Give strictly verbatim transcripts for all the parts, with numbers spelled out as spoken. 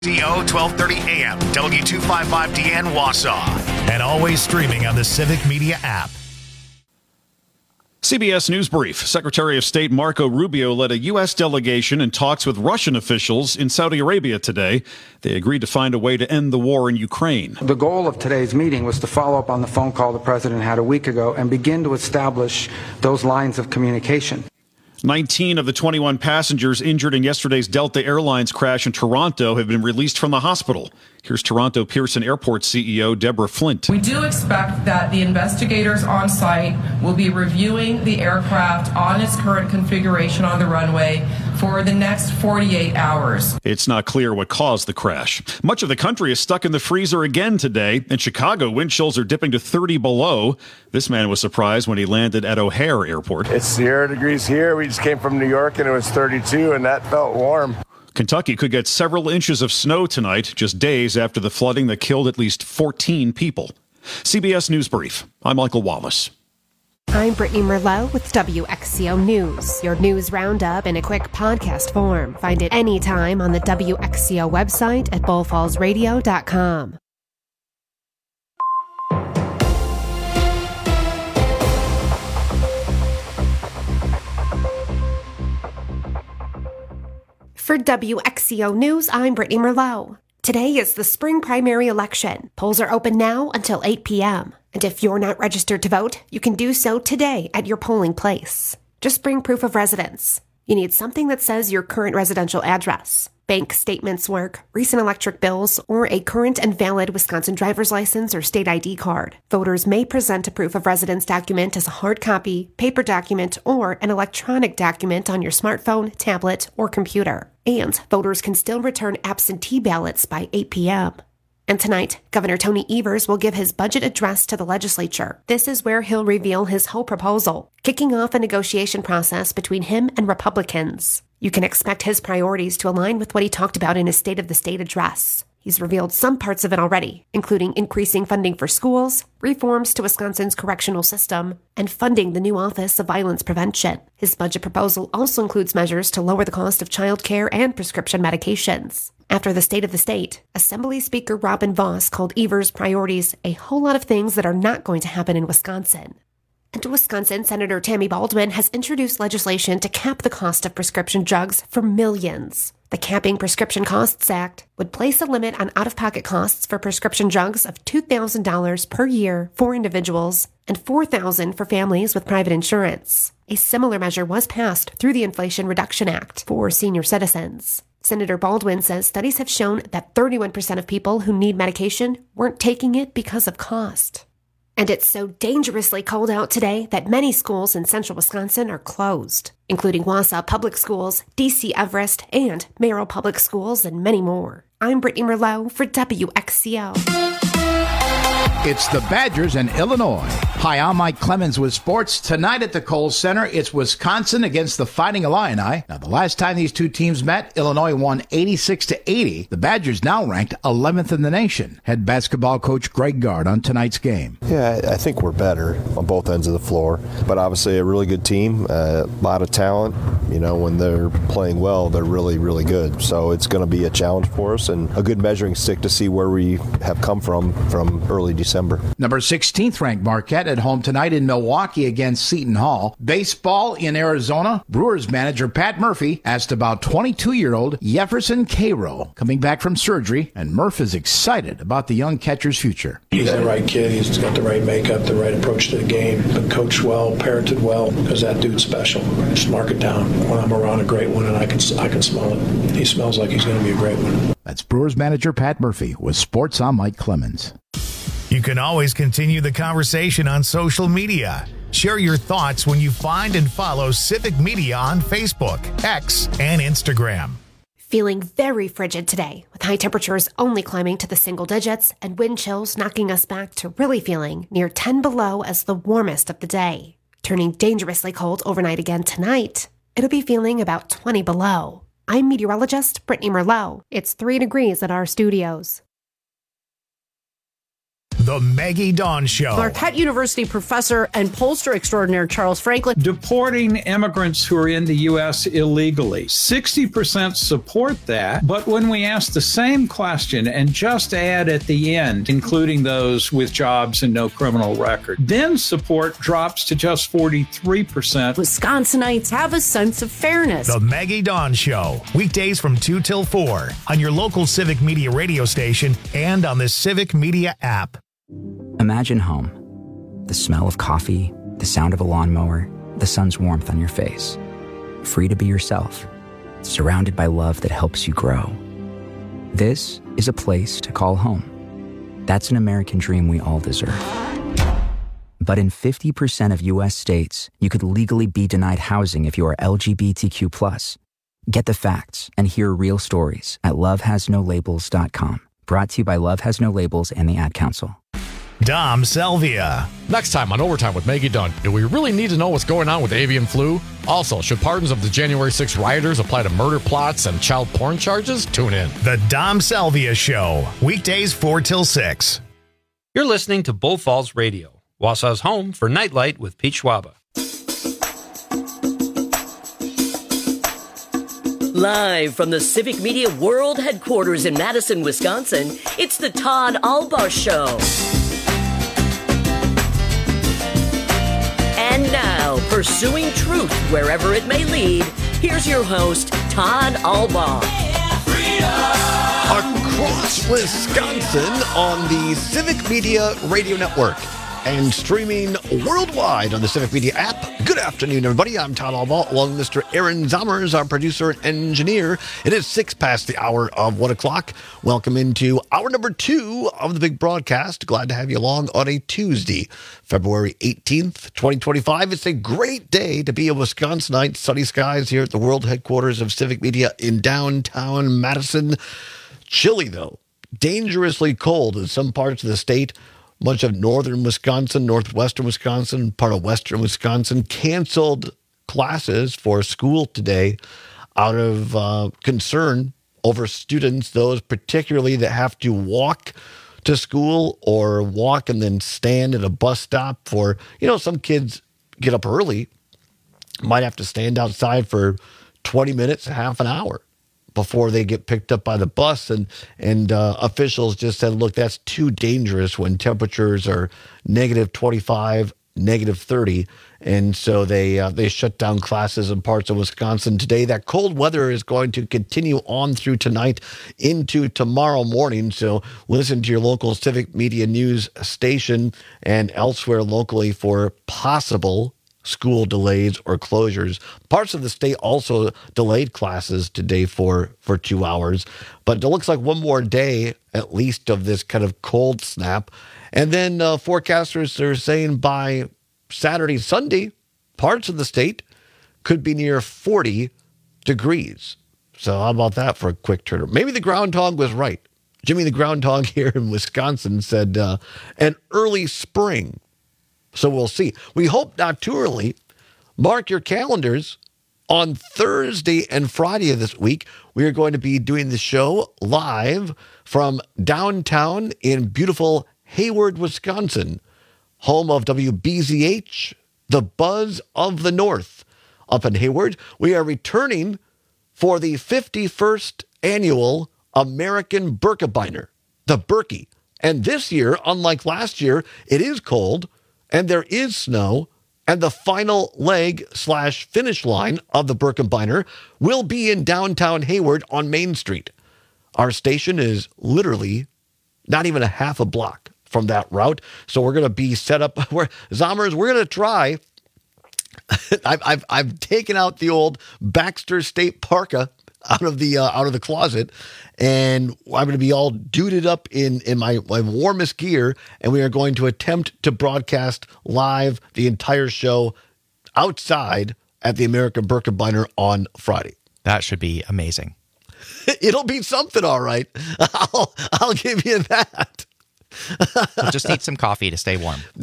D O twelve thirty A M, W two fifty-five D N Wausau, and always streaming on the Civic Media app. C B S News Brief. Secretary of State Marco Rubio led a U S delegation in talks with Russian officials in Saudi Arabia today. They agreed to find a way to end the war in Ukraine. The goal of today's meeting was to follow up on the phone call the president had a week ago and begin to establish those lines of communication. nineteen of the twenty-one passengers injured in yesterday's Delta Airlines crash in Toronto have been released from the hospital. Here's Toronto Pearson Airport C E O Deborah Flint. We do expect that the investigators on site will be reviewing the aircraft on its current configuration on the runway for the next forty-eight hours. It's not clear what caused the crash. Much of the country is stuck in the freezer again today. In Chicago, wind chills are dipping to thirty below. This man was surprised when he landed at O'Hare Airport. It's zero degrees here. We just came from New York and it was thirty-two, and that felt warm. Kentucky could get several inches of snow tonight, just days after the flooding that killed at least fourteen people. C B S News Brief. I'm Michael Wallace. I'm Brittany Merlot with W X C O News, your news roundup in a quick podcast form. Find it anytime on the W X C O website at bull falls radio dot com. For W X C O News, I'm Brittany Merlot. Today is the spring primary election. Polls are open now until eight p.m. And if you're not registered to vote, you can do so today at your polling place. Just bring proof of residence. You need something that says your current residential address. Bank statements work, recent electric bills, or a current and valid Wisconsin driver's license or state I D card. Voters may present a proof of residence document as a hard copy, paper document, or an electronic document on your smartphone, tablet, or computer. And voters can still return absentee ballots by eight p.m. And tonight, Governor Tony Evers will give his budget address to the legislature. This is where he'll reveal his whole proposal, kicking off a negotiation process between him and Republicans. You can expect his priorities to align with what he talked about in his State of the State address. He's revealed some parts of it already, including increasing funding for schools, reforms to Wisconsin's correctional system, and funding the new Office of Violence Prevention. His budget proposal also includes measures to lower the cost of child care and prescription medications. After the State of the State, Assembly Speaker Robin Vos called Evers' priorities a whole lot of things that are not going to happen in Wisconsin. And Wisconsin Senator Tammy Baldwin has introduced legislation to cap the cost of prescription drugs for millions. The Capping Prescription Costs Act would place a limit on out-of-pocket costs for prescription drugs of two thousand dollars per year for individuals and four thousand dollars for families with private insurance. A similar measure was passed through the Inflation Reduction Act for senior citizens. Senator Baldwin says studies have shown that thirty-one percent of people who need medication weren't taking it because of cost. And it's so dangerously cold out today that many schools in central Wisconsin are closed, including Wausau Public Schools, D C Everest, and Merrill Public Schools, and many more. I'm Brittany Merlot for W X C O. It's the Badgers and Illinois. Hi, I'm Mike Clemens with sports. Tonight at the Kohl Center, it's Wisconsin against the Fighting Illini. Now, the last time these two teams met, Illinois won eighty-six to eighty. The Badgers now ranked eleventh in the nation. Head basketball coach Greg Gard on tonight's game. Yeah, I think we're better on both ends of the floor, but obviously a really good team, a lot of talent. You know, when they're playing well, they're really, really good. So it's going to be a challenge for us and a good measuring stick to see where we have come from from early December. Number sixteenth ranked Marquette at home tonight in Milwaukee against Seton Hall. Baseball in Arizona. Brewers manager Pat Murphy asked about twenty-two-year-old Jefferson Cairo coming back from surgery, and Murph is excited about the young catcher's future. He's the right kid. He's got the right makeup, the right approach to the game. Been coached well, parented well, because that dude's special. Just mark it down. When I'm around a great one and I can I can smell it. He smells like he's going to be a great one. That's Brewers manager Pat Murphy with Sports. I'm Mike Clemens. You can always continue the conversation on social media. Share your thoughts when you find and follow Civic Media on Facebook, X, and Instagram. Feeling very frigid today, with high temperatures only climbing to the single digits and wind chills knocking us back to really feeling near ten below as the warmest of the day. Turning dangerously cold overnight again tonight, it'll be feeling about twenty below. I'm meteorologist Brittany Merlot. It's three degrees at our studios. The The Maggie Dawn Show. Marquette University professor and pollster extraordinaire Charles Franklin. Deporting immigrants who are in the U S illegally. sixty percent support that, but when we ask the same question and just add at the end, including those with jobs and no criminal record, then support drops to just forty-three percent. Wisconsinites have a sense of fairness. The Maggie Dawn Show. Weekdays from two till four on your local Civic Media radio station and on the Civic Media app. Imagine home. The smell of coffee, the sound of a lawnmower, the sun's warmth on your face. Free to be yourself. Surrounded by love that helps you grow. This is a place to call home. That's an American dream we all deserve. But in fifty percent of U S states, you could legally be denied housing if you are L G B T Q plus. Get the facts and hear real stories at love has no labels dot com. Brought to you by Love Has No Labels and the Ad Council. Dom Salvia. Next time on Overtime with Maggie Dunn, do we really need to know what's going on with avian flu? Also, should pardons of the January sixth rioters apply to murder plots and child porn charges? Tune in. The Dom Salvia Show. Weekdays four till six. You're listening to Bull Falls Radio, Wausau's home for Nightlight with Pete Schwaba. Live from the Civic Media World Headquarters in Madison, Wisconsin, it's the Todd Albaugh Show. And now, pursuing truth wherever it may lead, here's your host, Todd Albaugh. Across Wisconsin on the Civic Media Radio Network and streaming worldwide on the Civic Media app. Good afternoon, everybody. I'm Todd Albaugh, along with Mister Aaron Zommers, our producer and engineer. It is six past the hour of one o'clock. Welcome into hour number two of the big broadcast. Glad to have you along on a Tuesday, February eighteenth, twenty twenty-five. It's a great day to be a Wisconsinite. Sunny skies here at the world headquarters of Civic Media in downtown Madison. Chilly, though. Dangerously cold in some parts of the state. Much of northern Wisconsin, northwestern Wisconsin, part of western Wisconsin canceled classes for school today out of uh, concern over students, those particularly that have to walk to school or walk and then stand at a bus stop for, you know, some kids get up early, might have to stand outside for twenty minutes, half an hour before they get picked up by the bus. And and uh, officials just said, look, that's too dangerous when temperatures are negative twenty-five, negative thirty. And so they uh, they shut down classes in parts of Wisconsin today. That cold weather is going to continue on through tonight into tomorrow morning. So listen to your local Civic Media News station and elsewhere locally for possible school delays or closures. Parts of the state also delayed classes today for, for two hours. But it looks like one more day, at least, of this kind of cold snap. And then uh, forecasters are saying by Saturday, Sunday, parts of the state could be near forty degrees. So how about that for a quick turn? Maybe the groundhog was right. Jimmy the Groundhog here in Wisconsin said uh, an early spring. So we'll see. We hope not too early. Mark your calendars. On Thursday and Friday of this week, we are going to be doing the show live from downtown in beautiful Hayward, Wisconsin, home of W B Z H, the Buzz of the North. Up in Hayward, we are returning for the fifty-first annual American Birkebeiner, the Birkie. And this year, unlike last year, it is cold, and there is snow, and the final leg slash finish line of the Birkebeiner will be in downtown Hayward on Main Street. Our station is literally not even a half a block from that route, so we're going to be set up. We're, Zommers, we're going to try. I've, I've I've taken out the old Baxter State parka out of the uh, out of the closet, and I'm going to be all duded up in in my, my warmest gear, and we are going to attempt to broadcast live the entire show outside at the American Birkebeiner on Friday. That should be amazing. It'll be something, all right. I'll I'll give you that. We'll just need some coffee to stay warm. That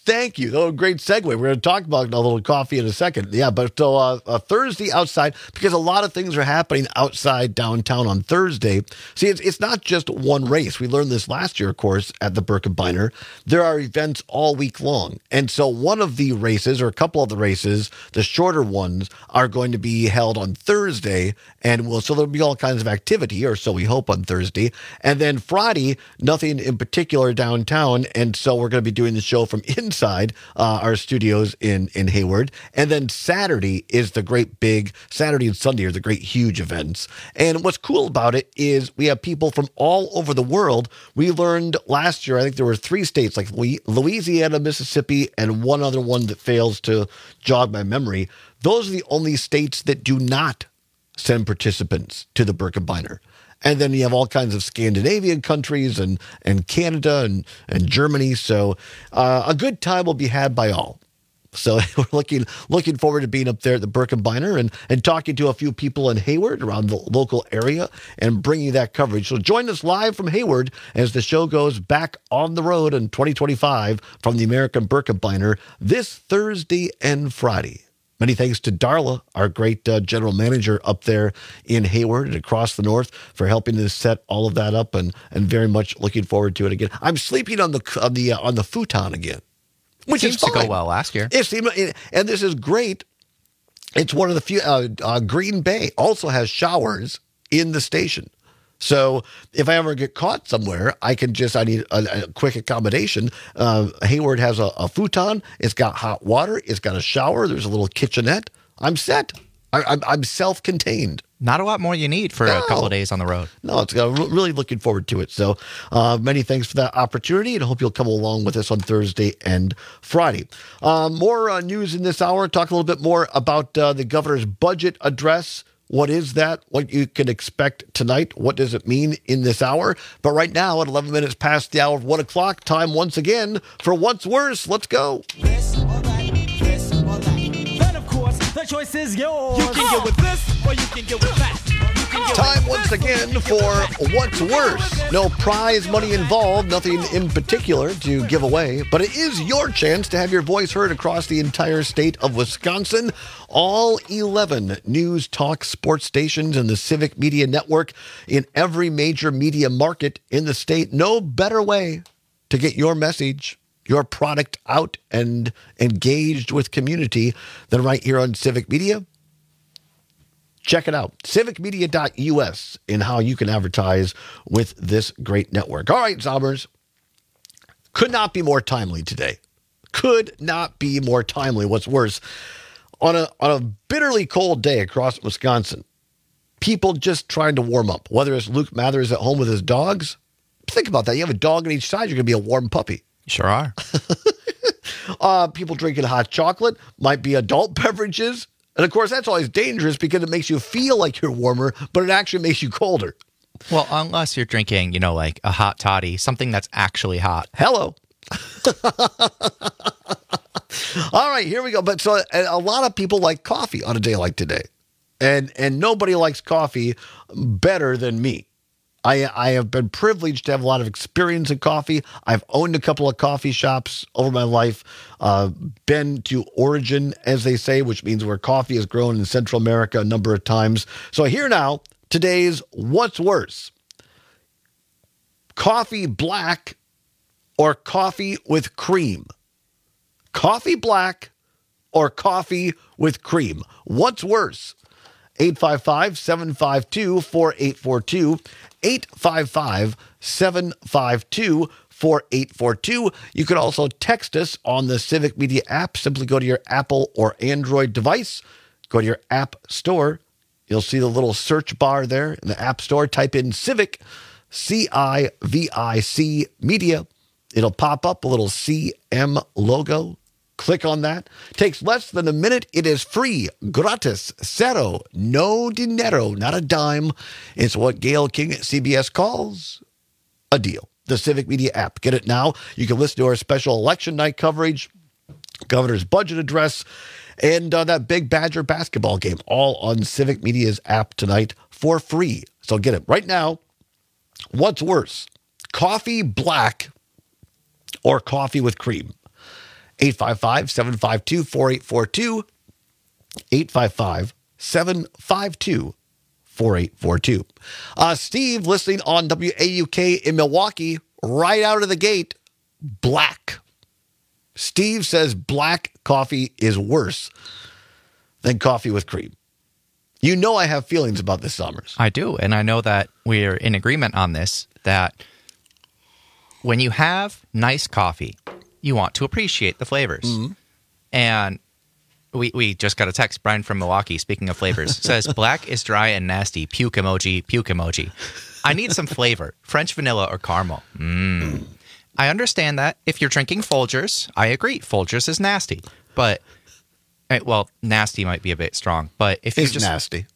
Thank you. Oh, great segue. We're going to talk about a little coffee in a second. Yeah, but so uh, uh, Thursday outside, because a lot of things are happening outside downtown on Thursday. See, it's, it's not just one race. We learned this last year, of course, at the Birkebeiner. There are events all week long. And so one of the races, or a couple of the races, the shorter ones, are going to be held on Thursday. And we'll, so there'll be all kinds of activity, or so we hope, on Thursday. And then Friday, nothing in particular downtown. And so we're going to be doing the show from inside. Inside uh, our studios in, in Hayward. And then Saturday is the great big, Saturday and Sunday are the great huge events. And what's cool about it is we have people from all over the world. We learned last year, I think there were three states like Louisiana, Mississippi, and one other one that fails to jog my memory. Those are the only states that do not send participants to the Birkebeiner. And then you have all kinds of Scandinavian countries and, and Canada and, and Germany. So uh, a good time will be had by all. So we're looking looking forward to being up there at the Birkebeiner and, and talking to a few people in Hayward around the local area and bringing that coverage. So join us live from Hayward as the show goes back on the road in twenty twenty-five from the American Birkebeiner this Thursday and Friday. Many thanks to Darla, our great uh, general manager up there in Hayward and across the north, for helping us set all of that up, and and very much looking forward to it again. I'm sleeping on the on the uh, on the futon again, which seems is fine. to go well last year. It seemed, and this is great. It's one of the few. Uh, uh, Green Bay also has showers in the station. So if I ever get caught somewhere, I can just, I need a, a quick accommodation. Uh, Hayward has a, a futon. It's got hot water. It's got a shower. There's a little kitchenette. I'm set. I, I'm, I'm self-contained. Not a lot more you need for no. a couple of days on the road. No, it's uh, really looking forward to it. So uh, many thanks for that opportunity, and I hope you'll come along with us on Thursday and Friday. Uh, more uh, news in this hour. Talk a little bit more about uh, the governor's budget address. What is that? What you can expect tonight? What does it mean in this hour? But right now, at eleven minutes past the hour of one o'clock, time once again for What's Worse. Let's go. This or that, this or that. Then, of course, the choice is yours. You can get with this or you can get with that. Time once again for What's Worse. No prize money involved, nothing in particular to give away, but it is your chance to have your voice heard across the entire state of Wisconsin. All eleven news, talk, sports stations and the Civic Media Network in every major media market in the state. No better way to get your message, your product out and engaged with community than right here on Civic Media. Check it out, civic media dot U S, and how you can advertise with this great network. All right, Zombers, could not be more timely today. Could not be more timely. What's worse, on a on a bitterly cold day across Wisconsin, people just trying to warm up, whether it's Luke Mathers at home with his dogs. Think about that. You have a dog on each side, you're going to be a warm puppy. You sure are. uh, people drinking hot chocolate, might be adult beverages. And, of course, that's always dangerous because it makes you feel like you're warmer, but it actually makes you colder. Well, unless you're drinking, you know, like a hot toddy, something that's actually hot. Hello. All right, here we go. But so a lot of people like coffee on a day like today. And and nobody likes coffee better than me. I, I have been privileged to have a lot of experience in coffee. I've owned a couple of coffee shops over my life, uh, been to origin, as they say, which means where coffee is grown in Central America a number of times. So here now, today's What's Worse? Coffee black or coffee with cream? Coffee black or coffee with cream? What's worse? eight five five, seven five two, four eight four two, eight five five, seven five two, four eight four two. You can also text us on the Civic Media app. Simply go to your Apple or Android device. Go to your app store. You'll see the little search bar there in the app store. Type in Civic, C I V I C Media. It'll pop up a little C M logo. Click on that. Takes less than a minute. It is free, gratis, cero, no dinero, not a dime. It's what Gail King at C B S calls a deal. The Civic Media app. Get it now. You can listen to our special election night coverage, governor's budget address, and uh, that big Badger basketball game, all on Civic Media's app tonight for free. So get it right now. What's worse, coffee black or coffee with cream? eight five five, seven five two, four eight four two. eight five five, seven five two, four eight four two. Uh, Steve, listening on W A U K in Milwaukee, right out of the gate, black. Steve says black coffee is worse than coffee with cream. You know I have feelings about this, Summers. I do, and I know that we're in agreement on this, that when you have nice coffee, you want to appreciate the flavors. Mm-hmm. And we, we just got a text, Brian from Milwaukee, speaking of flavors, says, black is dry and nasty, puke emoji, puke emoji. I need some flavor, French vanilla or caramel. Mm. I understand that. If you're drinking Folgers, I agree, Folgers is nasty. But, well, nasty might be a bit strong, but if you it's just... nasty.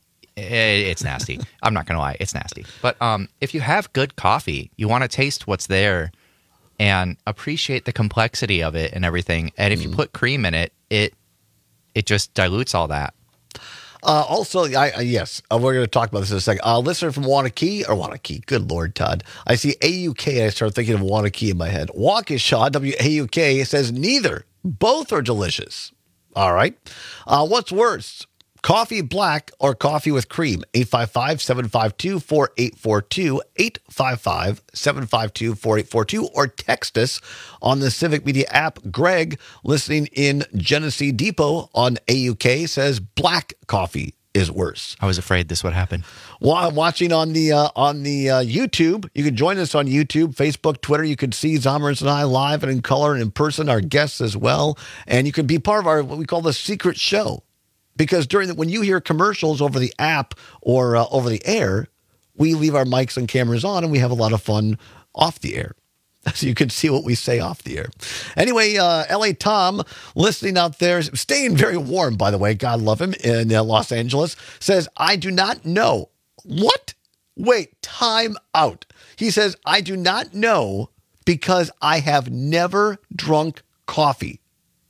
It's nasty. I'm not going to lie. It's nasty. But um, if you have good coffee, you want to taste what's there and appreciate the complexity of it and everything. And if mm. you put cream in it, it it just dilutes all that. Uh, also, I, uh, yes, uh, we're going to talk about this in a second. Uh, listener from Wanakee, or Wanakee, good Lord, Todd. I see A U K, I start thinking of Wanakee in my head. Waukesha, W A U K, says neither. Both are delicious. All right. Uh, what's worse? Coffee black or coffee with cream? eight five five, seven five two, four eight four two, eight five five, seven five two, four eight four two, or text us on the Civic Media app. Greg, listening in Genesee Depot on A U K, says black coffee is worse. I was afraid this would happen. While watching on the uh, on the uh, YouTube, you can join us on YouTube, Facebook, Twitter. You can see Zommers and I live and in color and in person, our guests as well. And you can be part of our, what we call the secret show. Because during the, when you hear commercials over the app or uh, over the air, we leave our mics and cameras on and we have a lot of fun off the air. So you can see what we say off the air. Anyway, uh, L A Tom, listening out there, staying very warm, by the way, God love him, in uh, Los Angeles, says, I do not know. What? Wait, time out. He says, I do not know because I have never drunk coffee.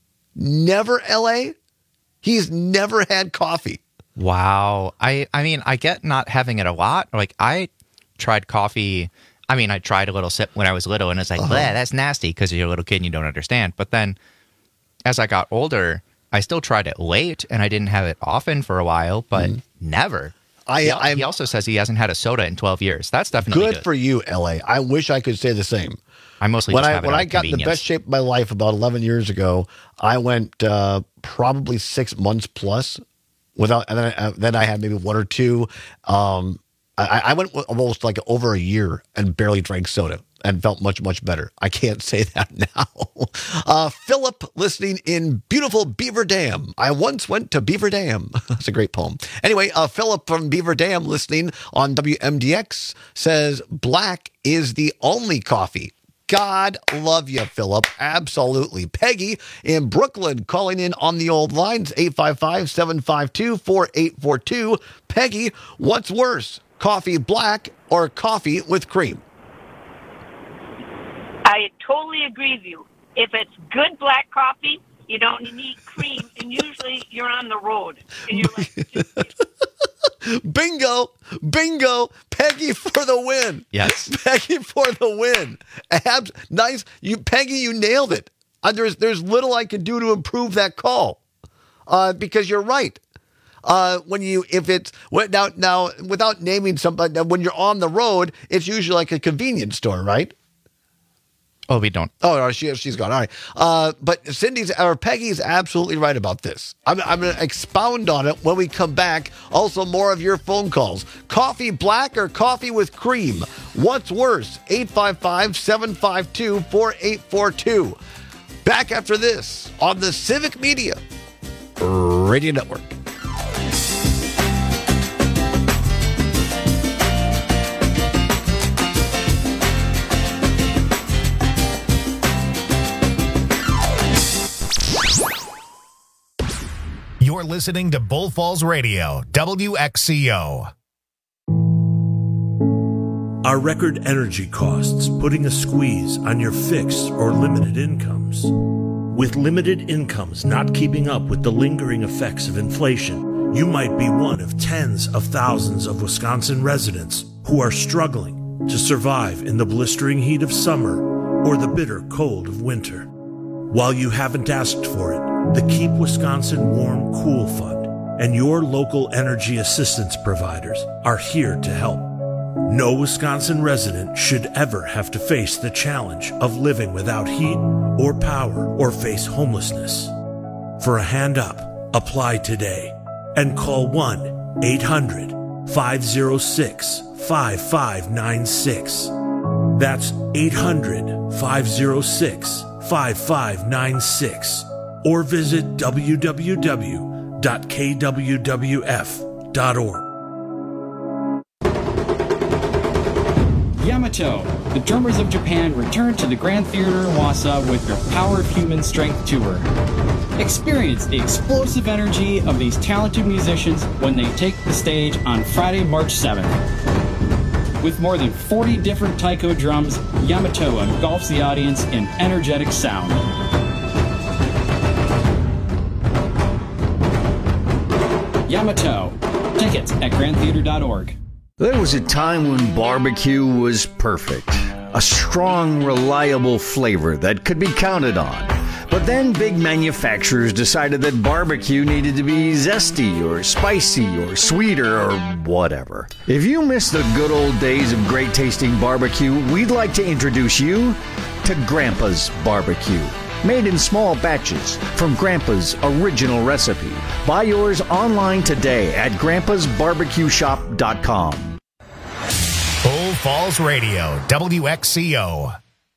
Never, L A? He's never had coffee. Wow. I, I mean, I get not having it a lot. Like, I tried coffee. I mean, I tried a little sip when I was little, and it's like, uh-huh. bleh, that's nasty because you're a little kid and you don't understand. But then as I got older, I still tried it late, and I didn't have it often for a while, but mm. never. I, he, I'm, he also says he hasn't had a soda in twelve years. That's definitely good. Good for you, L A. I wish I could say the same. I mostly when just I have it when out I of got in the best shape of my life about eleven years ago, I went uh, probably six months plus without, and then I, then I had maybe one or two. Um, I, I went almost like over a year and barely drank soda and felt much much better. I can't say that now. Uh, Philip, listening in beautiful Beaver Dam. I once went to Beaver Dam. That's a great poem. Anyway, uh, Philip from Beaver Dam, listening on W M D X, says black is the only coffee. God love you, Philip. Absolutely. Peggy in Brooklyn calling in on the old lines, eight five five, seven five two, four eight four two. Peggy, what's worse, coffee black or coffee with cream? I totally agree with you. If it's good black coffee, you don't need cream, and usually you're on the road. And you're like, bingo, bingo, Peggy for the win. Yes, Peggy for the win. Abs- nice, you, Peggy, you nailed it. Uh, there's there's little I can do to improve that call, uh, because you're right. Uh, when you if it's now now without naming somebody, when you're on the road, it's usually like a convenience store, right? Oh, we don't. Oh, no, she, she's gone. All right. Uh, but Cindy's or Peggy's absolutely right about this. I'm, I'm going to expound on it when we come back. Also, more of your phone calls. Coffee black or coffee with cream? What's worse? eight five five, seven five two, four eight four two. Back after this on the Civic Media Radio Network. You're listening to Bull Falls Radio, W X C O. Are record energy costs putting a squeeze on your fixed or limited incomes? With limited incomes not keeping up with the lingering effects of inflation, you might be one of tens of thousands of Wisconsin residents who are struggling to survive in the blistering heat of summer or the bitter cold of winter. While you haven't asked for it, the Keep Wisconsin Warm Cool Fund and your local energy assistance providers are here to help. No Wisconsin resident should ever have to face the challenge of living without heat or power or face homelessness. For a hand up, apply today and call one eight hundred five oh six five five nine six. That's eight hundred five oh six five five nine six. Or visit w w w dot k w w f dot org. Yamato, the Drummers of Japan, return to the Grand Theater in Wausau with their Power of Human Strength tour. Experience the explosive energy of these talented musicians when they take the stage on Friday, March seventh. With more than forty different taiko drums, Yamato engulfs the audience in energetic sound. Yamato. Tickets at grand theater dot org. There was a time when barbecue was perfect. A strong, reliable flavor that could be counted on. But then big manufacturers decided that barbecue needed to be zesty or spicy or sweeter or whatever. If you miss the good old days of great tasting barbecue, we'd like to introduce you to Grandpa's Barbecue. Made in small batches from Grandpa's original recipe. Buy yours online today at grandpas barbecue shop dot com. Bull Falls Radio, W X C O.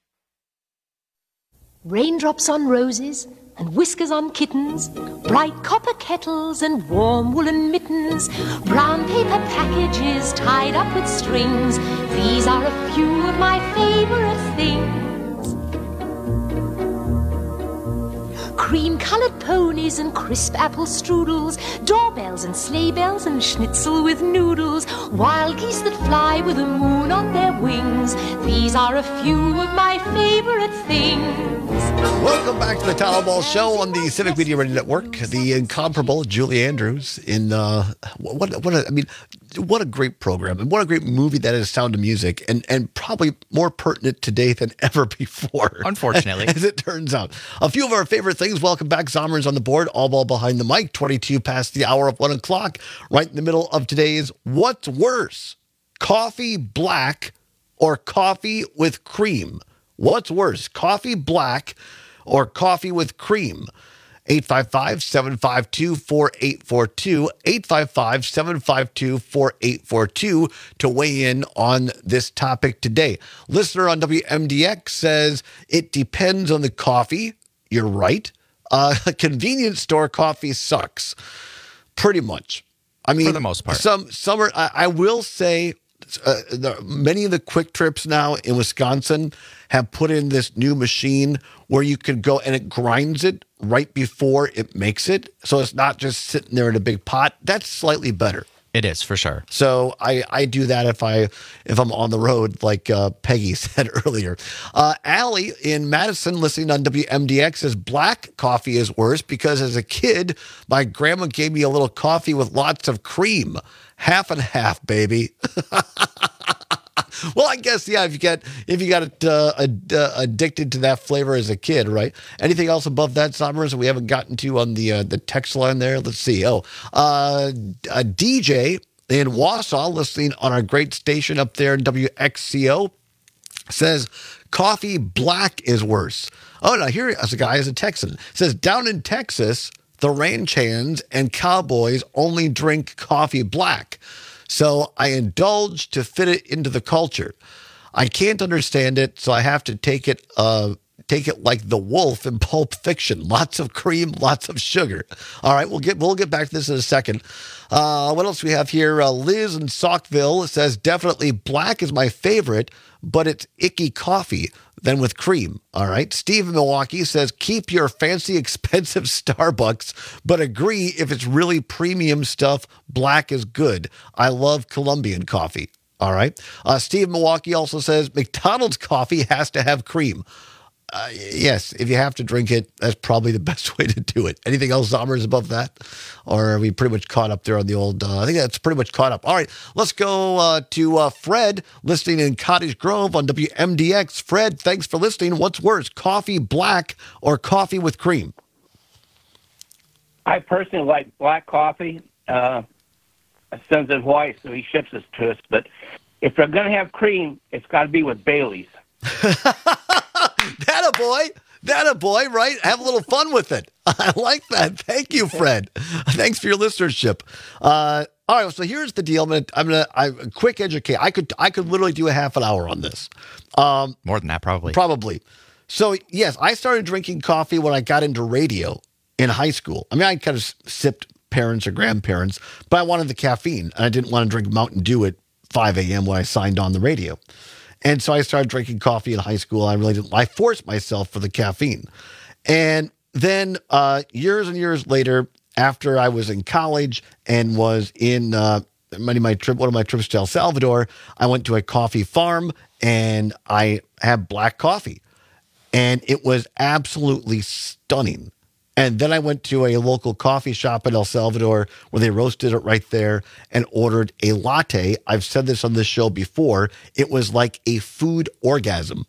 Raindrops on roses and whiskers on kittens, bright copper kettles and warm woolen mittens, brown paper packages tied up with strings. These are a few of my favorite things. Cream-colored ponies and crisp apple strudels, doorbells and sleigh bells and schnitzel with noodles, wild geese that fly with the moon on their wings. These are a few of my favorite things. Welcome back to the Tom Ball Show on the Civic Media Radio Network. The incomparable Julie Andrews in uh, what? What? A, I mean, what a great program and what a great movie that is, Sound of Music, and and probably more pertinent today than ever before. Unfortunately, as it turns out, a few of our favorite things. Welcome back, Zommers on the board. All ball behind the mic. Twenty-two past the hour of one o'clock. Right in the middle of today's What's Worse, Coffee Black or Coffee with Cream? What's worse, coffee black or coffee with cream? eight five five, seven five two, four eight four two, eight five five, seven five two, four eight four two to weigh in on this topic today. Listener on W M D X says, it depends on the coffee. You're right. Uh, convenience store coffee sucks. Pretty much. I mean, for the most part. Some, some are, I, I will say, Uh, the, many of the Quick Trips now in Wisconsin have put in this new machine where you can go and it grinds it right before it makes it. So it's not just sitting there in a big pot. That's slightly better. It is, for sure. So I, I do that if, I, if I'm on the road, like uh, Peggy said earlier. Uh, Allie in Madison, listening on W M D X, says black coffee is worse because as a kid, my grandma gave me a little coffee with lots of cream. Half and half, baby. Well, I guess, yeah, if you get if you got uh, ad- uh, addicted to that flavor as a kid, right? Anything else above that, Summers, that we haven't gotten to on the uh, the text line there? Let's see. Oh, uh, a D J in Wausau, listening on our great station up there in W X C O, says coffee black is worse. Oh, now here as a guy is a Texan. Says down in Texas, the ranch hands and cowboys only drink coffee black. So I indulge to fit it into the culture. I can't understand it, so I have to take it uh, take it like the wolf in Pulp Fiction. Lots of cream, lots of sugar. All right, we'll get we'll get back to this in a second. Uh, what else do we have here? Uh, Liz in Saukville says, definitely black is my favorite, but it's icky coffee than with cream. All right. Steve in Milwaukee says, keep your fancy, expensive Starbucks, but agree if it's really premium stuff, black is good. I love Colombian coffee. All right. Uh, Steve in Milwaukee also says, McDonald's coffee has to have cream. uh, yes, if you have to drink it, that's probably the best way to do it. Anything else, Zommers, above that? Or are we pretty much caught up there on the old, uh, I think that's pretty much caught up. All right, let's go uh, to uh, Fred, listening in Cottage Grove on W M D X. Fred, thanks for listening. What's worse, coffee black or coffee with cream? I personally like black coffee. Uh, my son's his wife, so he ships it to us. But if they're going to have cream, it's got to be with Bailey's. That a boy. That a boy, right? Have a little fun with it. I like that. Thank you, Fred. Thanks for your listenership. Uh, all right, so here's the deal. I'm gonna, I'm gonna, I quick educate. I could, I could literally do a half an hour on this. Um, More than that, probably. Probably. So yes, I started drinking coffee when I got into radio in high school. I mean, I kind of sipped parents or grandparents, but I wanted the caffeine, and I didn't want to drink Mountain Dew at five a.m. when I signed on the radio. And so I started drinking coffee in high school. I really didn't, I forced myself for the caffeine. And then uh, years and years later, after I was in college and was in uh, many my trip, one of my trips to El Salvador, I went to a coffee farm and I had black coffee. And it was absolutely stunning. And then I went to a local coffee shop in El Salvador where they roasted it right there and ordered a latte. I've said this on this show before. It was like a food orgasm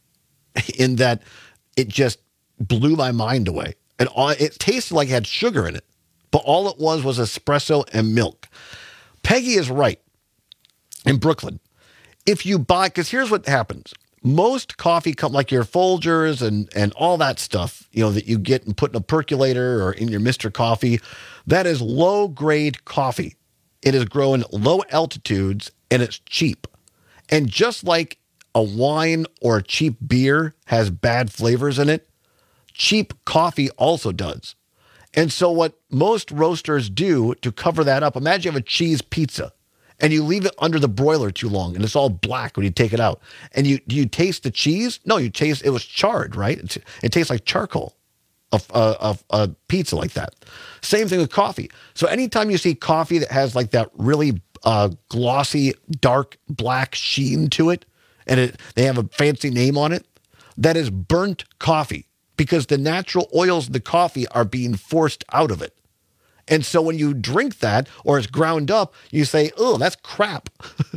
in that it just blew my mind away. And all, it tasted like it had sugar in it, but all it was was espresso and milk. Peggy is right in Brooklyn. If you buy, because here's what happens. Most coffee, come like your Folgers and, and all that stuff, you know, that you get and put in a percolator or in your Mister Coffee, that is low-grade coffee. It is grown at low altitudes, and it's cheap. And just like a wine or a cheap beer has bad flavors in it, cheap coffee also does. And so what most roasters do to cover that up, imagine you have a cheese pizza. And you leave it under the broiler too long, and it's all black when you take it out. And you do you taste the cheese? No, you taste it was charred, right? It's, it tastes like charcoal, a, a, a pizza like that. Same thing with coffee. So anytime you see coffee that has like that really uh, glossy, dark black sheen to it, and it, they have a fancy name on it, that is burnt coffee because the natural oils of the coffee are being forced out of it. And so when you drink that or it's ground up, you say, oh, that's crap.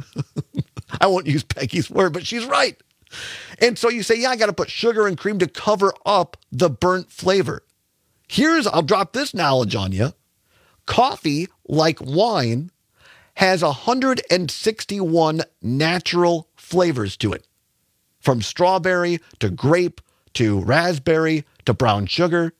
I won't use Peggy's word, but she's right. And so you say, yeah, I got to put sugar and cream to cover up the burnt flavor. Here's, I'll drop this knowledge on you. Coffee, like wine, has one hundred sixty-one natural flavors to it. From strawberry to grape to raspberry to brown sugar.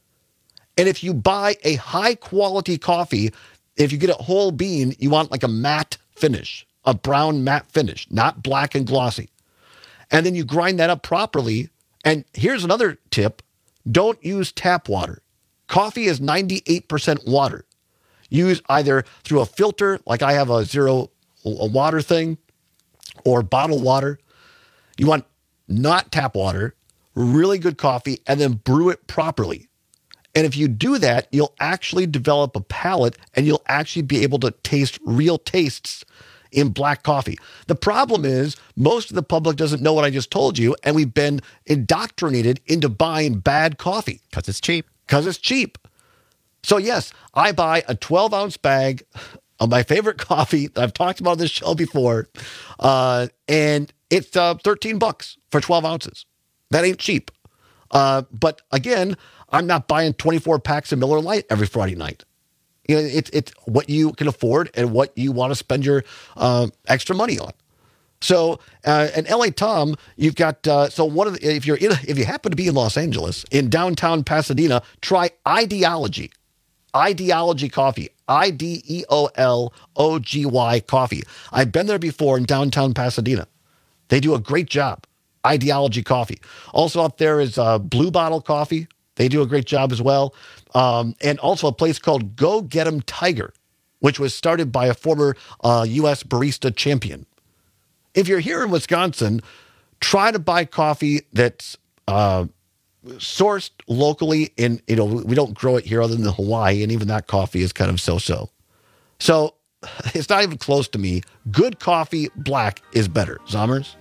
And if you buy a high-quality coffee, if you get a whole bean, you want like a matte finish, a brown matte finish, not black and glossy. And then you grind that up properly. And here's another tip. Don't use tap water. Coffee is ninety-eight percent water. Use either through a filter, like I have a zero a water thing, or bottled water. You want not tap water, really good coffee, and then brew it properly. And if you do that, you'll actually develop a palate and you'll actually be able to taste real tastes in black coffee. The problem is most of the public doesn't know what I just told you, and we've been indoctrinated into buying bad coffee. Because it's cheap. Because it's cheap. So yes, I buy a twelve-ounce bag of my favorite coffee that I've talked about on this show before, uh, and it's uh, thirteen bucks for twelve ounces. That ain't cheap. Uh, but again, I'm not buying twenty-four packs of Miller Lite every Friday night. You know, it's it's what you can afford and what you want to spend your uh, extra money on. So, uh, in L A Tom, you've got uh, so one of the, if you're in, if you happen to be in Los Angeles, in downtown Pasadena, try Ideology, Ideology Coffee, I D E O L O G Y Coffee. I've been there before in downtown Pasadena. They do a great job. Ideology Coffee. Also up there is uh, Blue Bottle Coffee. They do a great job as well. Um, and also a place called Go Get 'em Tiger, which was started by a former uh, U S barista champion. If you're here in Wisconsin, try to buy coffee that's uh, sourced locally. In, you know, we don't grow it here other than Hawaii, and even that coffee is kind of so-so. So it's not even close to me. Good coffee, black, is better. Zommers?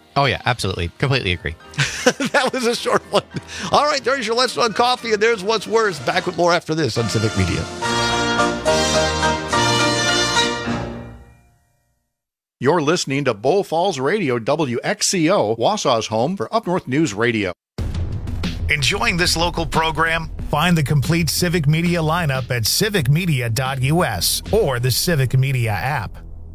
Oh, yeah, absolutely. Completely agree. That was a short one. All right, there's your Let's Run Coffee, and there's what's worse. Back with more after this on Civic Media. You're listening to Bull Falls Radio, W X C O, Wausau's home for Up North News Radio. Enjoying this local program? Find the complete Civic Media lineup at civic media dot u s or the Civic Media app.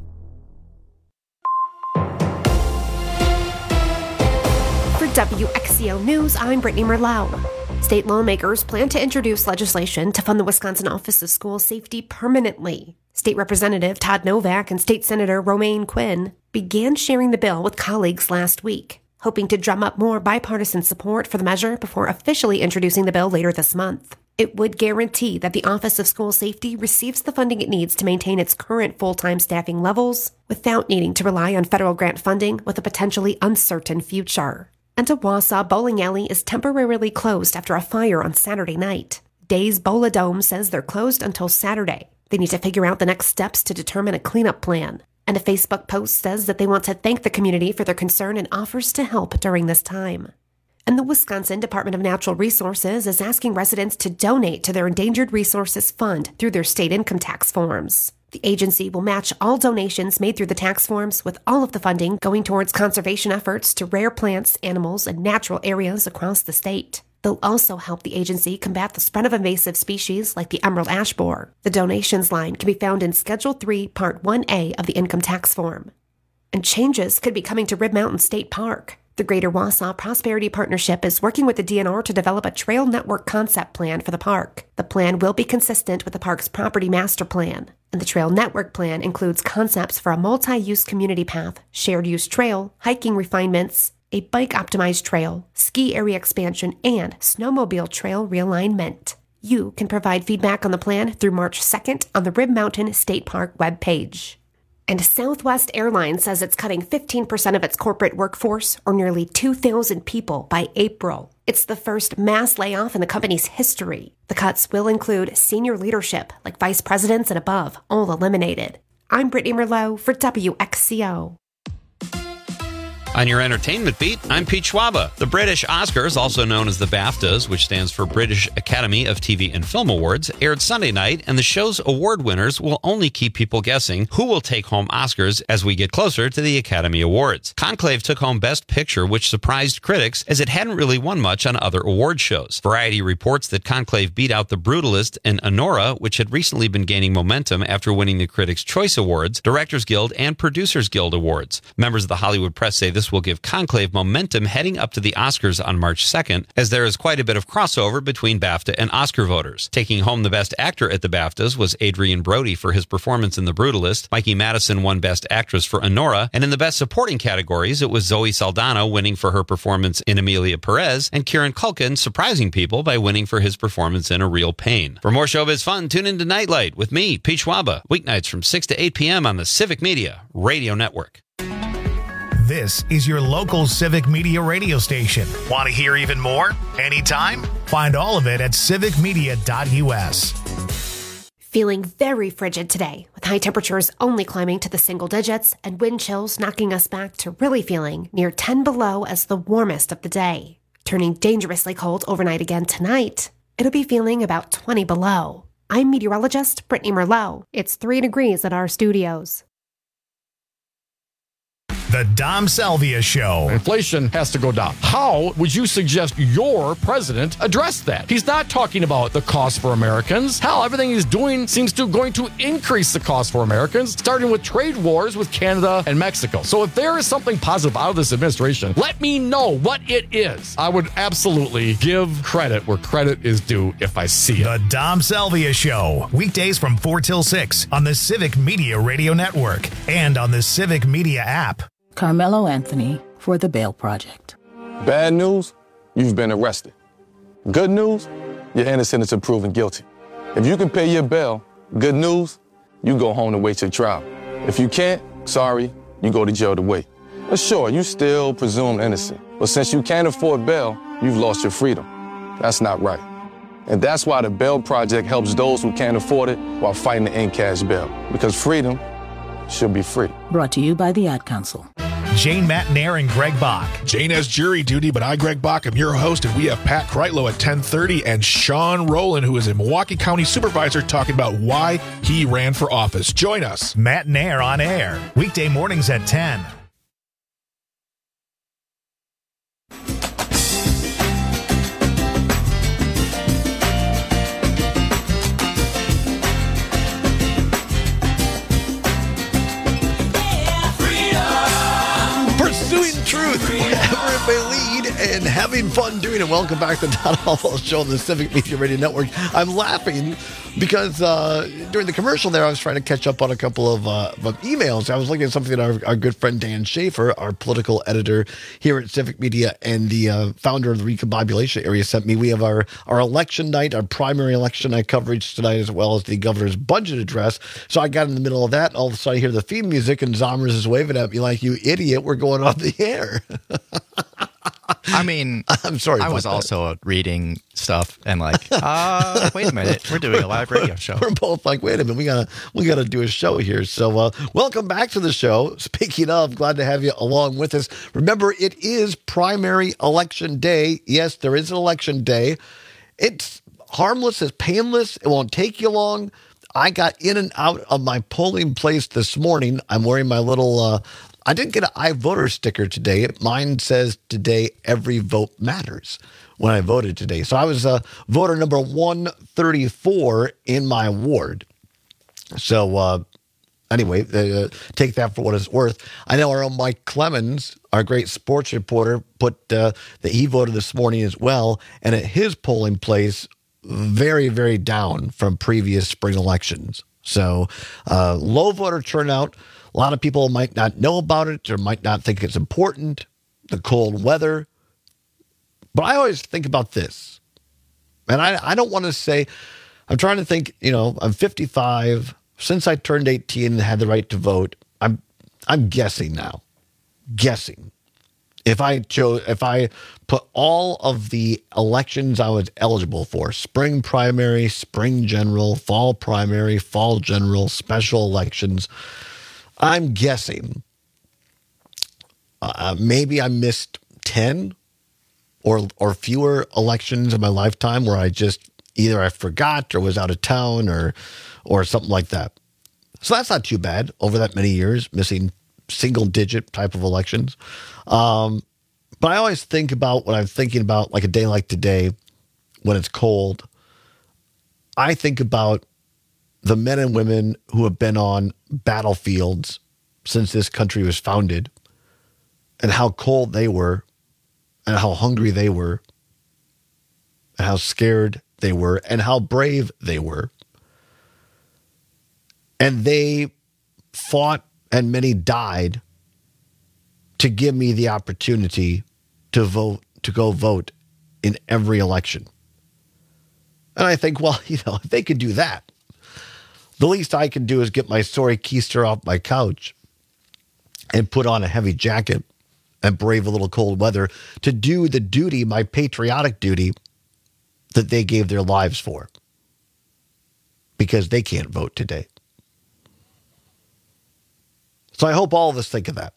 For W X C O News, I'm Brittany Merlot. State lawmakers plan to introduce legislation to fund the Wisconsin Office of School Safety permanently. State Representative Todd Novak and State Senator Romaine Quinn began sharing the bill with colleagues last week, hoping to drum up more bipartisan support for the measure before officially introducing the bill later this month. It would guarantee that the Office of School Safety receives the funding it needs to maintain its current full-time staffing levels without needing to rely on federal grant funding with a potentially uncertain future. And a Wausau bowling alley is temporarily closed after a fire on Saturday night. Days Bowl-A-Dome says they're closed until Saturday. They need to figure out the next steps to determine a cleanup plan. And a Facebook post says that they want to thank the community for their concern and offers to help during this time. And the Wisconsin Department of Natural Resources is asking residents to donate to their Endangered Resources Fund through their state income tax forms. The agency will match all donations made through the tax forms, with all of the funding going towards conservation efforts to rare plants, animals, and natural areas across the state. They'll also help the agency combat the spread of invasive species like the emerald ash borer. The donations line can be found in Schedule three, Part one A of the income tax form. And changes could be coming to Rib Mountain State Park. The Greater Wausau Prosperity Partnership is working with the D N R to develop a trail network concept plan for the park. The plan will be consistent with the park's property master plan. And the trail network plan includes concepts for a multi-use community path, shared-use trail, hiking refinements, a bike-optimized trail, ski area expansion, and snowmobile trail realignment. You can provide feedback on the plan through March second on the Rib Mountain State Park webpage. And Southwest Airlines says it's cutting fifteen percent of its corporate workforce, or nearly two thousand people, by April. It's the first mass layoff in the company's history. The cuts will include senior leadership, like vice presidents and above, all eliminated. I'm Brittany Merlot for W X C O. On your entertainment beat, I'm Pete Schwaba. The British Oscars, also known as the BAFTAs, which stands for British Academy of T V and Film Awards, aired Sunday night, and the show's award winners will only keep people guessing who will take home Oscars as we get closer to the Academy Awards. Conclave took home Best Picture, which surprised critics as it hadn't really won much on other award shows. Variety reports that Conclave beat out The Brutalist and Anora, which had recently been gaining momentum after winning the Critics' Choice Awards, Directors Guild, and Producers Guild Awards. Members of the Hollywood press say this will give Conclave momentum heading up to the Oscars on March second, as there is quite a bit of crossover between BAFTA and Oscar voters. Taking home the Best Actor at the BAFTAs was Adrian Brody for his performance in The Brutalist. Mikey Madison won Best Actress for Anora, and in the Best Supporting categories, it was Zoe Saldana winning for her performance in Emilia Perez, and Kieran Culkin surprising people by winning for his performance in A Real Pain. For more showbiz fun, tune into Nightlight with me, Pete Schwaba, weeknights from six to eight p.m. on the Civic Media Radio Network. This is your local Civic Media radio station. Want to hear even more? Anytime? Find all of it at civic media dot u s. Feeling very frigid today, with high temperatures only climbing to the single digits and wind chills knocking us back to really feeling near ten below as the warmest of the day. Turning dangerously cold overnight again tonight, it'll be feeling about twenty below. I'm meteorologist Brittany Merlot. It's three degrees at our studios. The Dom Salvia Show. Inflation has to go down. How would you suggest your president address that? He's not talking about the cost for Americans. Hell, everything he's doing seems to going to increase the cost for Americans, starting with trade wars with Canada and Mexico. So if there is something positive out of this administration, let me know what it is. I would absolutely give credit where credit is due if I see it. The Dom Salvia Show. Weekdays from four till six on the Civic Media Radio Network and on the Civic Media app. Carmelo Anthony for the Bail Project. Bad news, you've been arrested. Good news, you're innocent until proven guilty. If you can pay your bail, good news, you go home to wait your trial. If you can't, sorry, you go to jail to wait. But sure, you still presumed innocent. But since you can't afford bail, you've lost your freedom. That's not right. And that's why the Bail Project helps those who can't afford it while fighting to end cash bail. Because freedom should be free. Brought to you by the Ad Council. Jane Matnair and Greg Bach. Jane has jury duty, but I, Greg Bach, am your host, and we have Pat Kreitlow at ten thirty and Sean Rowland, who is a Milwaukee County supervisor, talking about why he ran for office. Join us. Matnair on air, weekday mornings at ten. Pursuing truth, wherever it may lead, and having fun doing it. Welcome back to the Todd Hall Show on the Civic Media Radio Network. I'm laughing because uh, during the commercial there, I was trying to catch up on a couple of, uh, of emails. I was looking at something that our, our good friend Dan Schaefer, our political editor here at Civic Media and the uh, founder of the Recombobulation Area, sent me. We have our, our election night, our primary election night coverage tonight, as well as the governor's budget address. So I got in the middle of that, and all of a sudden I hear the theme music, and Zomers is waving at me like, "You idiot, we're going on the air." I mean, I'm sorry. I was that. also reading stuff and like, uh, wait a minute, we're doing a live radio show. We're both like, wait a minute, we gotta we gotta do a show here. So, uh, welcome back to the show. Speaking of, glad to have you along with us. Remember, it is primary election day. Yes, there is an election day. It's harmless, it's painless. It won't take you long. I got in and out of my polling place this morning. I'm wearing my little. Uh, I didn't get an iVoter sticker today. Mine says today every vote matters when I voted today. So I was uh, voter number one thirty-four in my ward. So uh, anyway, uh, take that for what it's worth. I know our own Mike Clemens, our great sports reporter, put uh, that he voted this morning as well. And at his polling place, very, very down from previous spring elections. So uh, low voter turnout. A lot of people might not know about it or might not think it's important, the cold weather. But I always think about this. And I, I don't want to say, I'm trying to think, you know, I'm fifty-five. Since I turned eighteen and had the right to vote, I'm I'm guessing now. Guessing. If I chose, if I put all of the elections I was eligible for, spring primary, spring general, fall primary, fall general, special elections, I'm guessing uh, maybe I missed ten or or fewer elections in my lifetime where I just either I forgot or was out of town or or something like that. So that's not too bad over that many years, missing single digit type of elections. Um, but I always think about when I'm thinking about like a day like today when it's cold, I think about the men and women who have been on battlefields since this country was founded and how cold they were and how hungry they were and how scared they were and how brave they were. And they fought and many died to give me the opportunity to vote, to go vote in every election. And I think, well, you know, if they could do that, the least I can do is get my sorry keister off my couch and put on a heavy jacket and brave a little cold weather to do the duty, my patriotic duty, that they gave their lives for. Because they can't vote today. So I hope all of us think of that.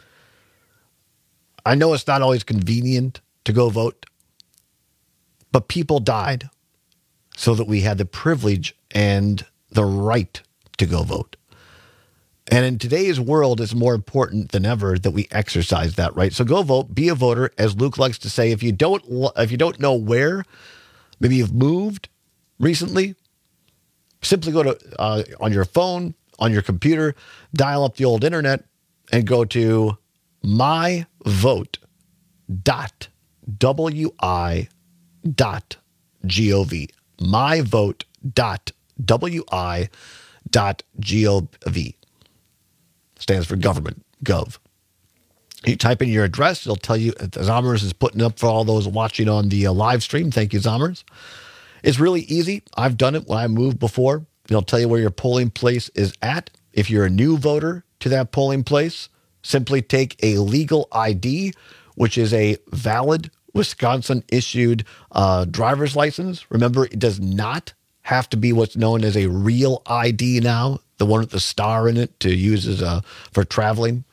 I know it's not always convenient to go vote, but people died so that we had the privilege and the right to go vote. And in today's world, it's more important than ever that we exercise that right. So go vote, be a voter, as Luke likes to say. If you don't, if you don't know where, maybe you've moved recently, simply go to uh, on your phone, on your computer, dial up the old internet, and go to my vote dot wi dot gov. my vote dot wi dot gov. Stands for government, gov. You type in your address, it'll tell you, Zomers is putting up for all those watching on the uh, live stream. Thank you, Zomers. It's really easy. I've done it when I moved before. It'll tell you where your polling place is at. If you're a new voter to that polling place, simply take a legal I D, which is a valid Wisconsin-issued uh, driver's license. Remember, it does not have to be what's known as a real I D now, the one with the star in it to use as a, for traveling.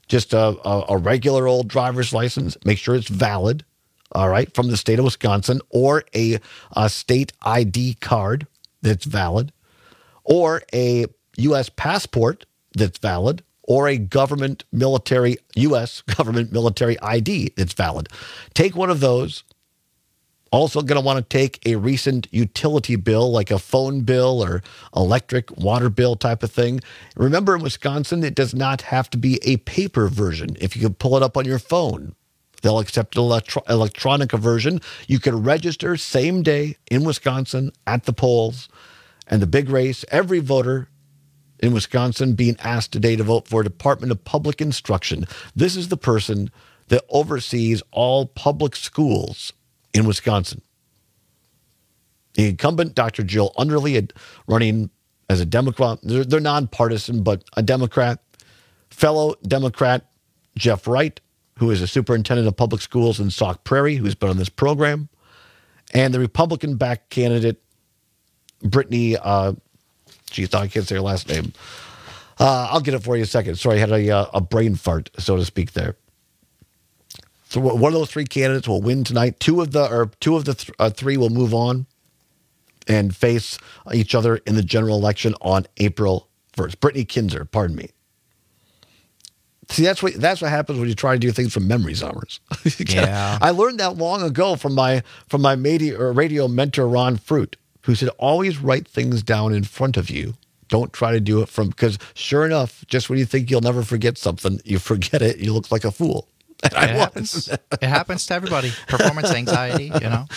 just a, a, a regular old driver's license. Make sure it's valid, all right, from the state of Wisconsin, or a, a state I D card that's valid, or a U S passport that's valid, or a government military, U S government military I D that's valid. Take one of those. Also going to want to take a recent utility bill, like a phone bill or electric water bill type of thing. Remember, in Wisconsin, it does not have to be a paper version. If you can pull it up on your phone, they'll accept an electro- electronic version. You can register same day in Wisconsin at the polls. And the big race, every voter in Wisconsin being asked today to vote for Department of Public Instruction. This is the person that oversees all public schools in Wisconsin. The incumbent, Doctor Jill Underly, running as a Democrat. They're, they're nonpartisan, but a Democrat. Fellow Democrat Jeff Wright, who is a superintendent of public schools in Sauk Prairie, who's been on this program. And the Republican-backed candidate, Brittany, uh, geez, I can't say her last name. Uh, I'll get it for you in a second. Sorry, I had a, uh, a brain fart, so to speak, there. So one of those three candidates will win tonight. Two of the or two of the th- uh, three will move on and face each other in the general election on April first. Brittany Kinzer, pardon me. See, that's what that's what happens when you try to do things from memory, Zommers. Yeah, I learned that long ago from my from my radio, or radio mentor Ron Fruit, who said, "Always write things down in front of you. Don't try to do it from because sure enough, just when you think you'll never forget something, you forget it. You look like a fool." It happens. It happens to everybody. Performance anxiety, you know.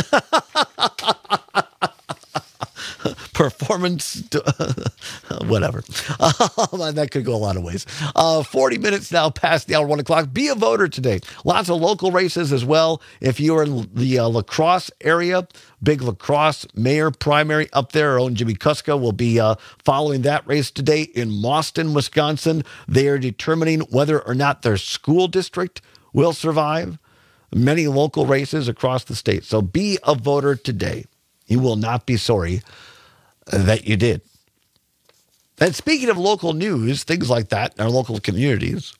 Performance, whatever. Uh, that could go a lot of ways. Uh, forty minutes now past the hour, one o'clock. Be a voter today. Lots of local races as well. If you're in the uh, La Crosse area, big La Crosse mayor primary up there. Our own Jimmy Kuska will be uh, following that race today in Mauston, Wisconsin. They are determining whether or not their school district will survive. Many local races across the state. So be a voter today. You will not be sorry that you did. And speaking of local news, things like that in our local communities,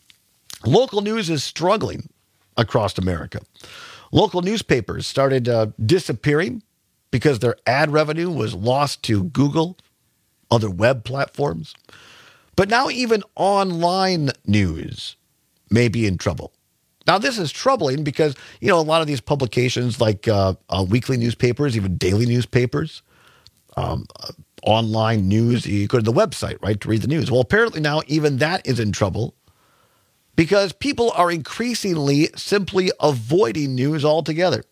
local news is struggling across America. Local newspapers started uh, disappearing because their ad revenue was lost to Google, other web platforms. But now even online news may be in trouble. Now, this is troubling because, you know, a lot of these publications like uh, uh, weekly newspapers, even daily newspapers, um, uh, online news, you go to the website, right, to read the news. Well, apparently now even that is in trouble because people are increasingly simply avoiding news altogether.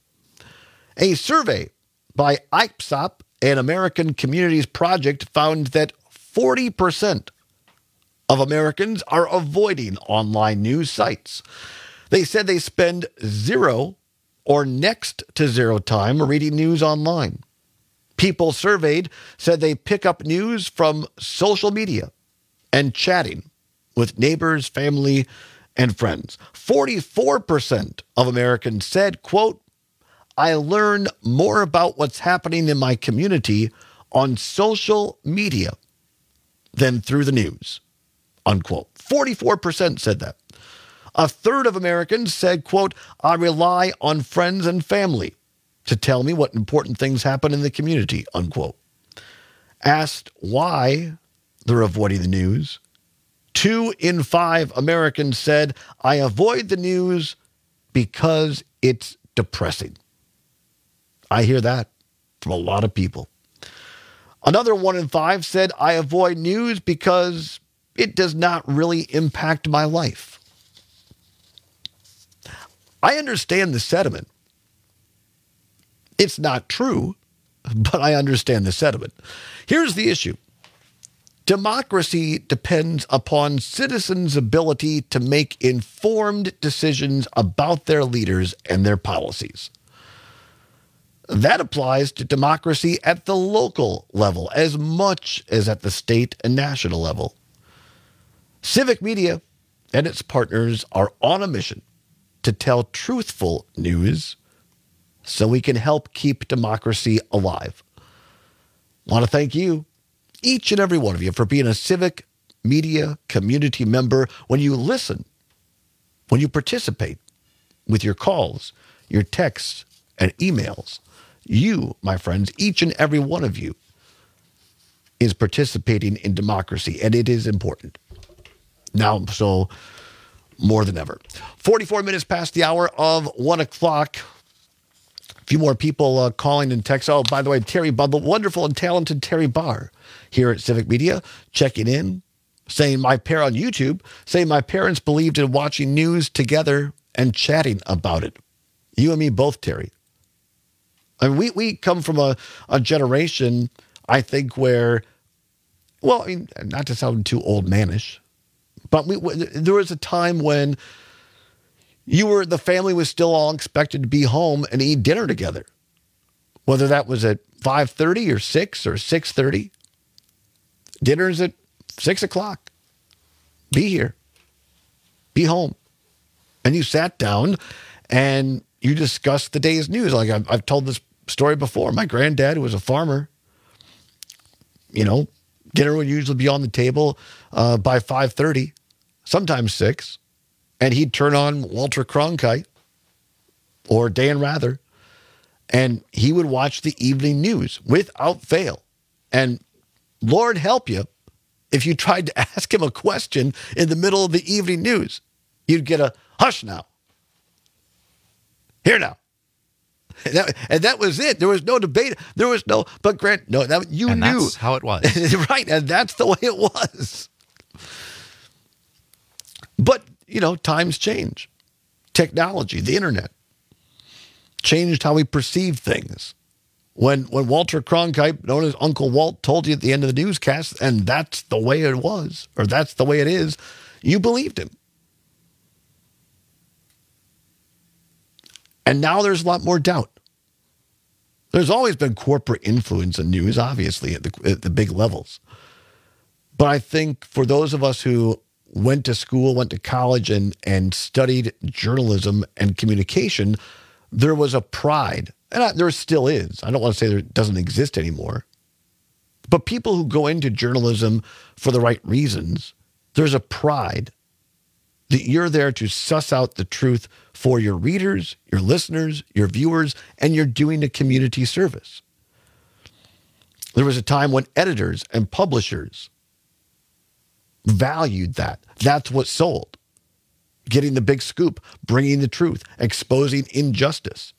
A survey by I P S O P and American Communities Project found that forty percent of Americans are avoiding online news sites. They said they spend zero or next to zero time reading news online. People surveyed said they pick up news from social media and chatting with neighbors, family, and friends. forty-four percent of Americans said, quote, I learn more about what's happening in my community on social media than through the news, unquote. forty-four percent said that. A third of Americans said, quote, I rely on friends and family to tell me what important things happen in the community, unquote. Asked why they're avoiding the news, two in five Americans said, I avoid the news because it's depressing. I hear that from a lot of people. Another one in five said, I avoid news because it does not really impact my life. I understand the sentiment. It's not true, but I understand the sentiment. Here's the issue. Democracy depends upon citizens' ability to make informed decisions about their leaders and their policies. That applies to democracy at the local level as much as at the state and national level. Civic Media and its partners are on a mission to tell truthful news so we can help keep democracy alive. I want to thank you, each and every one of you, for being a Civic Media community member, when you listen, when you participate with your calls, your texts, and emails, you, my friends, each and every one of you is participating in democracy, and it is important. Now, so more than ever. forty-four minutes past the hour of one o'clock. A few more people uh, calling and text. Oh, by the way, Terry Budd, the wonderful and talented Terry Barr here at Civic Media, checking in, saying my pair on YouTube, saying my parents believed in watching news together and chatting about it. You and me both, Terry. I mean, we, we come from a, a generation, I think, where, well, I mean, not to sound too old manish, but we, there was a time when you were, the family was still all expected to be home and eat dinner together. Whether that was at five thirty or six or six thirty. Dinner's at six o'clock. Be here. Be home. And you sat down and you discussed the day's news. Like I've, I've told this story before. My granddad, who was a farmer, you know, dinner would usually be on the table uh, by five thirty, sometimes six, and he'd turn on Walter Cronkite or Dan Rather, and he would watch the evening news without fail. And Lord help you, if you tried to ask him a question in the middle of the evening news, you'd get a hush now. Here now. And that, and that was it. There was no debate. There was no, but Grant, no, that you and knew. That's how it was. Right. And that's the way it was. But, you know, times change. Technology, the internet, changed how we perceive things. When when Walter Cronkite, known as Uncle Walt, told you at the end of the newscast, and that's the way it was, or that's the way it is, you believed him. And now there's a lot more doubt. There's always been corporate influence in news, obviously, at the, at the big levels. But I think for those of us who went to school, went to college, and, and studied journalism and communication, there was a pride. And I, there still is. I don't want to say there doesn't exist anymore. But people who go into journalism for the right reasons, there's a pride that you're there to suss out the truth for your readers, your listeners, your viewers, and you're doing a community service. There was a time when editors and publishers valued that. That's what sold. Getting the big scoop, bringing the truth, exposing injustice.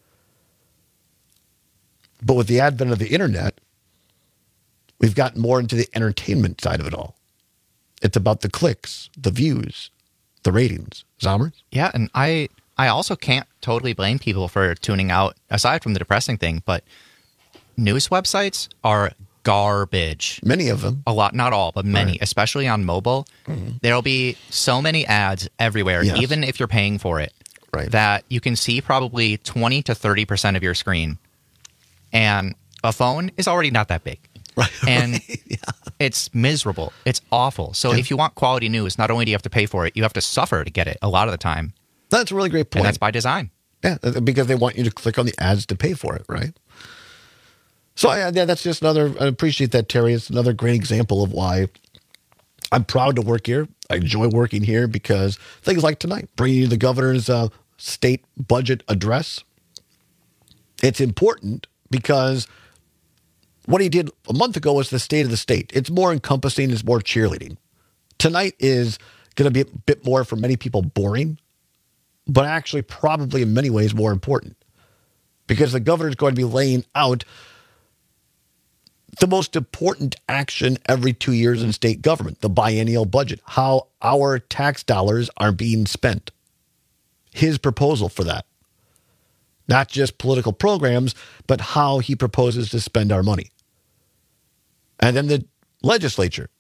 But with the advent of the internet, we've gotten more into the entertainment side of it all. It's about the clicks, the views, the ratings. Zommers? Yeah, and I I also can't totally blame people for tuning out, aside from the depressing thing, but news websites are garbage. Many of them. A lot, not all, but many, Right. especially on mobile. Mm-hmm. There'll be so many ads everywhere, Yes. even if you're paying for it, right. that you can see probably twenty to thirty percent of your screen. And a phone is already not that big. Right. And yeah. it's miserable. It's awful. So Yeah. if you want quality news, not only do you have to pay for it, you have to suffer to get it a lot of the time. That's a really great point. And that's by design. Yeah, because they want you to click on the ads to pay for it, right? So yeah, yeah, that's just another, I appreciate that, Terry. It's another great example of why I'm proud to work here. I enjoy working here because things like tonight, bringing you the governor's uh, state budget address. It's important because what he did a month ago was the state of the state. It's more encompassing, it's more cheerleading. Tonight is going to be a bit more, for many people, boring, but actually probably in many ways more important because the governor is going to be laying out the most important action every two years in state government, the biennial budget, how our tax dollars are being spent. His proposal for that. Not just political programs, but how he proposes to spend our money. And then the legislature,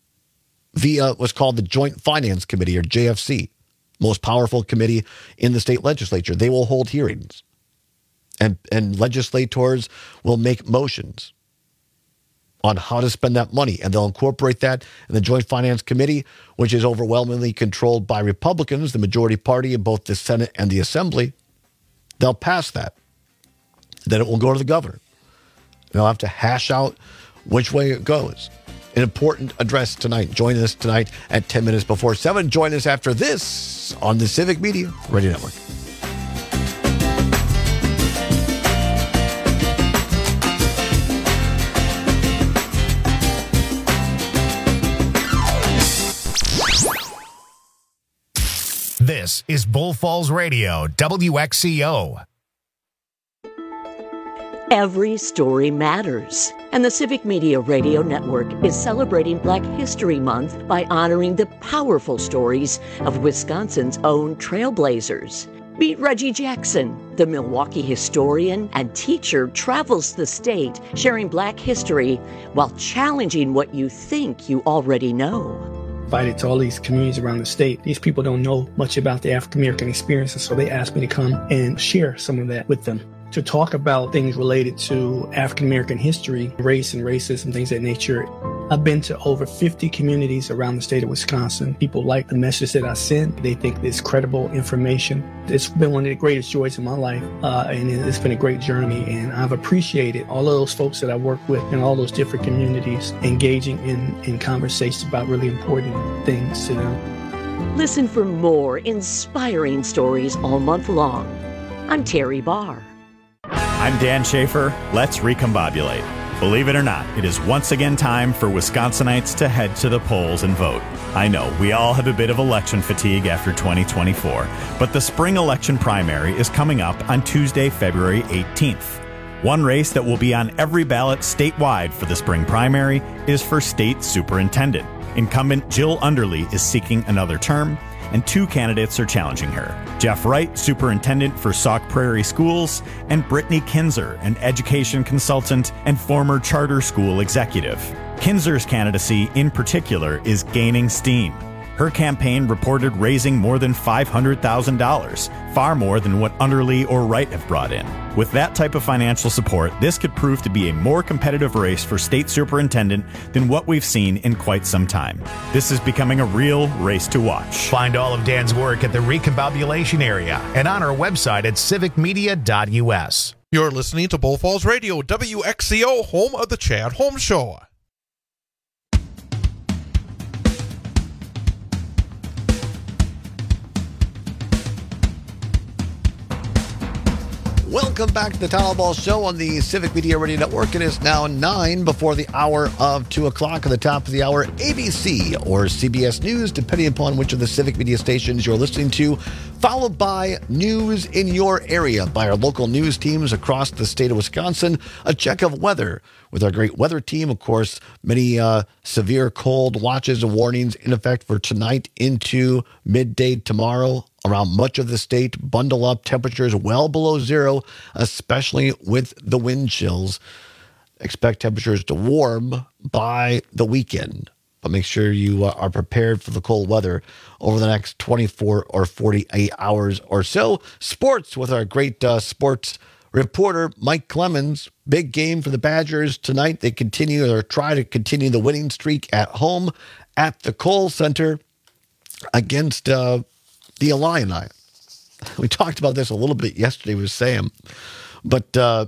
via what's called the Joint Finance Committee, or J F C, most powerful committee in the state legislature, they will hold hearings. And, and legislators will make motions on how to spend that money. And they'll incorporate that in the Joint Finance Committee, which is overwhelmingly controlled by Republicans, the majority party in both the Senate and the Assembly. They'll pass that. Then it will go to the governor. They'll have to hash out which way it goes. an important address tonight. Join us tonight at ten minutes before seven. Join us after this on the Civic Media Radio Network. This is Bull Falls Radio, W X C O. Every story matters, and the Civic Media Radio Network is celebrating Black History Month by honoring the powerful stories of Wisconsin's own trailblazers. Meet Reggie Jackson, the Milwaukee historian and teacher, travels the state sharing Black history while challenging what you think you already know. Invited to all these communities around the state. These people don't know much about the African American experience, and so they asked me to come and share some of that with them, to talk about things related to African American history, race and racism, things of that nature. I've been to over fifty communities around the state of Wisconsin. People like the message that I send. They think it's credible information. It's been one of the greatest joys of my life, uh, and it's been a great journey. And I've appreciated all of those folks that I work with in all those different communities engaging in, in conversations about really important things to them. Listen for more inspiring stories all month long. I'm Terry Barr. I'm Dan Schaefer. Let's recombobulate. Believe it or not, it is once again time for Wisconsinites to head to the polls and vote. I know, we all have a bit of election fatigue after twenty twenty-four, but the spring election primary is coming up on Tuesday, February eighteenth. One race that will be on every ballot statewide for the spring primary is for state superintendent. Incumbent Jill Underly is seeking another term, and two candidates are challenging her. Jeff Wright, superintendent for Sauk Prairie Schools, and Brittany Kinzer, an education consultant and former charter school executive. Kinzer's candidacy, in particular, is gaining steam. Her campaign reported raising more than five hundred thousand dollars, far more than what Underly or Wright have brought in. With that type of financial support, this could prove to be a more competitive race for state superintendent than what we've seen in quite some time. This is becoming a real race to watch. Find all of Dan's work at the Recombobulation area and on our website at civic media dot U S. You're listening to Bull Falls Radio, W X C O, home of the Chad Holmes Show. Welcome back to the Town Hall Ball Show on the Civic Media Radio Network. It is now nine before the hour of two o'clock. At the top of the hour, A B C or C B S News, depending upon which of the Civic Media stations you're listening to, followed by news in your area by our local news teams across the state of Wisconsin. A check of weather with our great weather team. Of course, many uh, severe cold watches and warnings in effect for tonight into midday tomorrow. Around much of the state, bundle up, temperatures well below zero, especially with the wind chills. Expect temperatures to warm by the weekend, but make sure you uh, are prepared for the cold weather over the next twenty-four or forty-eight hours or so. Sports with our great uh, sports reporter, Mike Clemens. Big game for the Badgers tonight. They continue or try to continue the winning streak at home at the Kohl Center against uh, the Illini. We talked about this a little bit yesterday with Sam, but uh,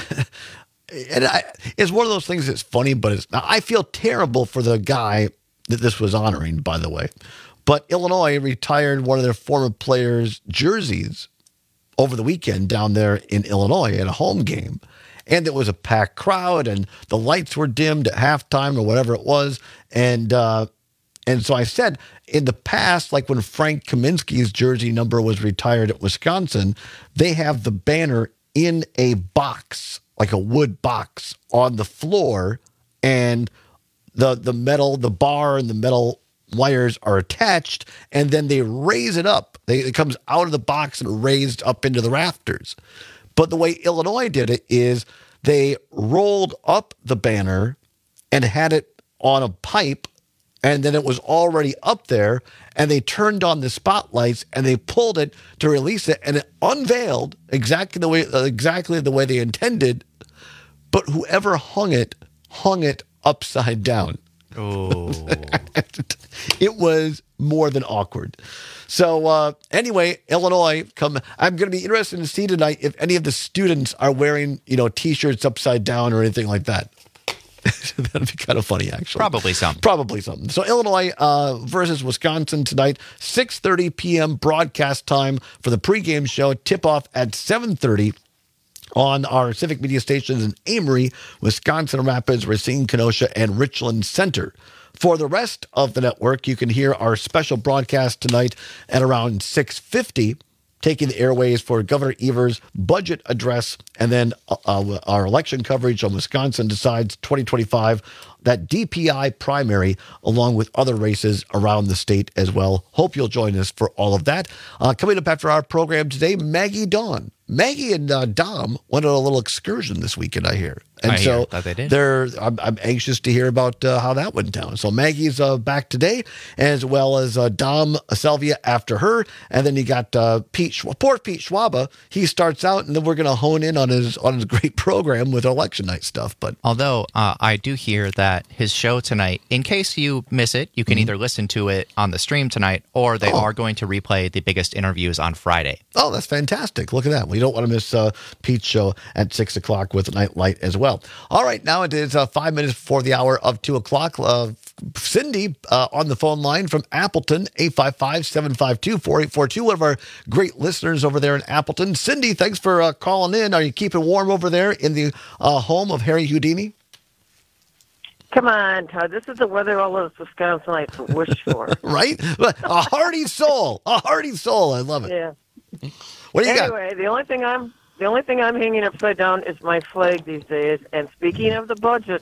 and I, it's one of those things that's funny, but it's not. I feel terrible for the guy that this was honoring, by the way. But Illinois retired one of their former players' jerseys over the weekend down there in Illinois at a home game. And it was a packed crowd, and the lights were dimmed at halftime or whatever it was. And uh, and so I said, in the past, like when Frank Kaminsky's jersey number was retired at Wisconsin, they have the banner in a box, like a wood box on the floor, and the the metal, the bar and the metal wires are attached, and then they raise it up. They, it comes out of the box and raised up into the rafters. But the way Illinois did it is they rolled up the banner and had it on a pipe, and then it was already up there, and they turned on the spotlights and they pulled it to release it, and it unveiled exactly the way exactly the way they intended. But whoever hung it hung it upside down. Oh, it was more than awkward. So uh, anyway, Illinois, come. I'm going to be interested to see tonight if any of the students are wearing, you know, T-shirts upside down or anything like that. That'd be kind of funny, actually. Probably something. Probably something. So Illinois uh, versus Wisconsin tonight, six thirty p.m. broadcast time for the pregame show. Tip-off at seven thirty on our Civic Media stations in Amory, Wisconsin Rapids, Racine, Kenosha, and Richland Center. For the rest of the network, you can hear our special broadcast tonight at around six fifty, taking the airways for Governor Evers' budget address, and then uh, our election coverage on Wisconsin Decides twenty twenty-five, that D P I primary, along with other races around the state as well. Hope you'll join us for all of that. Uh, coming up after our program today, Maggie Dawn. Maggie and uh, Dom went on a little excursion this weekend, I hear. And I so hear that they did. they're, I'm, I'm anxious to hear about uh, how that went down. So Maggie's uh, back today, as well as uh, Dom Salvia after her. And then you got uh, Pete, Schw- poor Pete Schwaba. He starts out, and then we're going to hone in on his on his great program with election night stuff. But Although uh, I do hear that his show tonight, in case you miss it, you can Mm-hmm. either listen to it on the stream tonight, or they Oh. are going to replay the biggest interviews on Friday. Oh, that's fantastic. Look at that. We don't want to miss uh, Pete's show at six o'clock with Night Light as well. All right, now it is uh, five minutes before the hour of two o'clock. Uh, Cindy uh, on the phone line from Appleton, eight five five, seven five two, four eight four two, one of our great listeners over there in Appleton. Cindy, thanks for uh, calling in. Are you keeping warm over there in the uh, home of Harry Houdini? Come on, Todd. This is the weather all those Wisconsinites wish for. Right? A hearty soul. A hearty soul. I love it. Yeah. What do you got? anyway, the only thing I'm the only thing I'm hanging upside down is my flag these days. And speaking of the budget,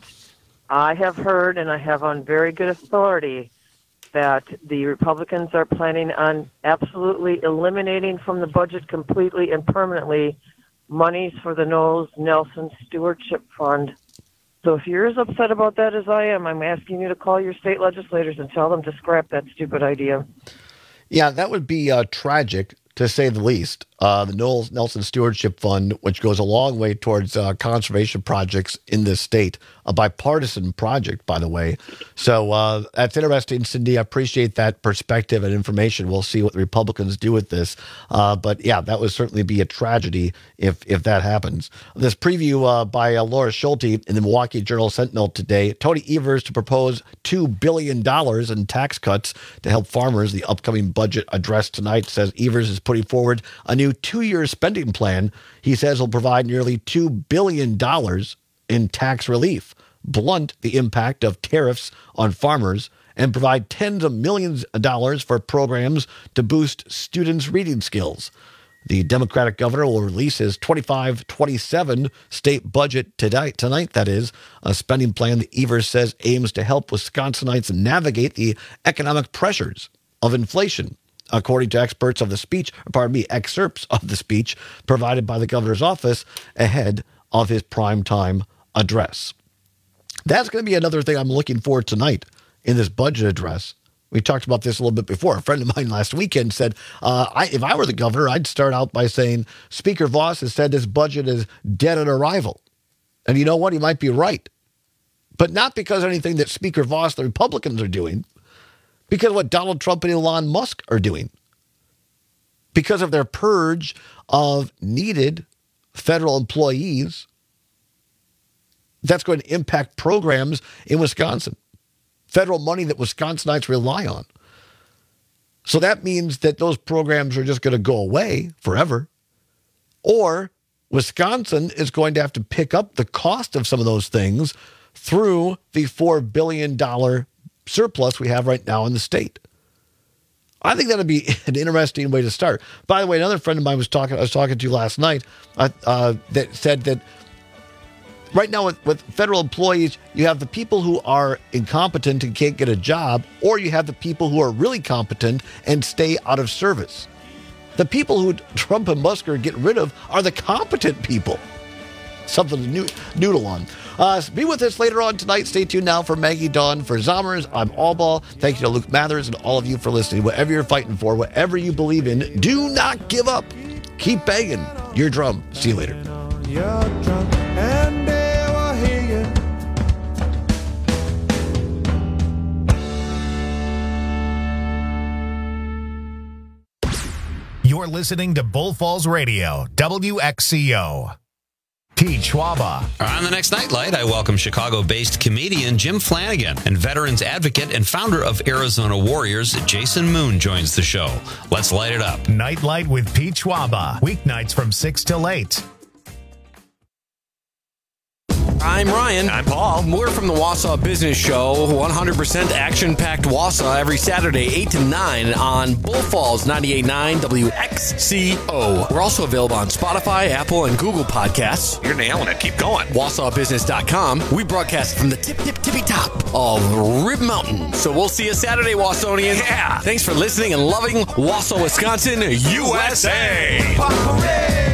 I have heard, and I have on very good authority, that the Republicans are planning on absolutely eliminating from the budget completely and permanently monies for the Knowles Nelson Stewardship Fund. So if you're as upset about that as I am, I'm asking you to call your state legislators and tell them to scrap that stupid idea. Yeah, that would be uh, tragic, to say the least. Uh, the Knowles Nelson Stewardship Fund, which goes a long way towards uh, conservation projects in this state, a bipartisan project, by the way. So uh, that's interesting, Cindy. I appreciate that perspective and information. We'll see what the Republicans do with this. Uh, but yeah, that would certainly be a tragedy if if that happens. This preview uh, by uh, Laura Schulte in the Milwaukee Journal Sentinel today. Tony Evers to propose two billion dollars in tax cuts to help farmers. The upcoming budget address tonight says Evers is putting forward a new two-year spending plan. He says will provide nearly two billion dollars in tax relief, blunt the impact of tariffs on farmers, and provide tens of millions of dollars for programs to boost students' reading skills. The Democratic governor will release his twenty-five twenty-seven state budget tonight, tonight, that is, a spending plan that Evers says aims to help Wisconsinites navigate the economic pressures of inflation, according to experts of the speech, pardon me, excerpts of the speech provided by the governor's office ahead of his primetime address. That's going to be another thing I'm looking for tonight in this budget address. We talked about this a little bit before. A friend of mine last weekend said, uh, I, if I were the governor, I'd start out by saying, Speaker Voss has said this budget is dead on arrival. And you know what? He might be right. But not because of anything that Speaker Voss, the Republicans, are doing, because of what Donald Trump and Elon Musk are doing, because of their purge of needed federal employees that's going to impact programs in Wisconsin, federal money that Wisconsinites rely on. So that means that those programs are just going to go away forever, or Wisconsin is going to have to pick up the cost of some of those things through the four billion dollars surplus we have right now in the state. I think that'd be an interesting way to start. By the way, another friend of mine was talking, I was talking to last night, uh, uh, that said that right now with, with federal employees, you have the people who are incompetent and can't get a job, or you have the people who are really competent and stay out of service. The people who Trump and Musk are getting rid of are the competent people. Something to noo- noodle on. Uh, be with us later on tonight. Stay tuned now for Maggie Dawn. For Zommers, I'm Allball. Thank you to Luke Mathers and all of you for listening. Whatever you're fighting for, whatever you believe in, do not give up. Keep banging your drum. See you later. You're listening to Bull Falls Radio, W X C O. Pete Schwaba. On the next Nightlight, I welcome Chicago-based comedian Jim Flanagan, and veterans advocate and founder of Arizona Warriors, Jason Moon, joins the show. Let's light it up. Nightlight with Pete Schwaba. Weeknights from six till eight. I'm Ryan. I'm Paul. We're from the Wausau Business Show, one hundred percent action-packed Wausau every Saturday, eight to nine on Bull Falls ninety-eight point nine W X C O. We're also available on Spotify, Apple, and Google Podcasts. You're nailing it. Keep going. Wausau Business dot com. We broadcast from the tip, tip, tippy top of Rib Mountain. So we'll see you Saturday, Wausonians. Yeah. Thanks for listening and loving Wausau, Wisconsin, U S A.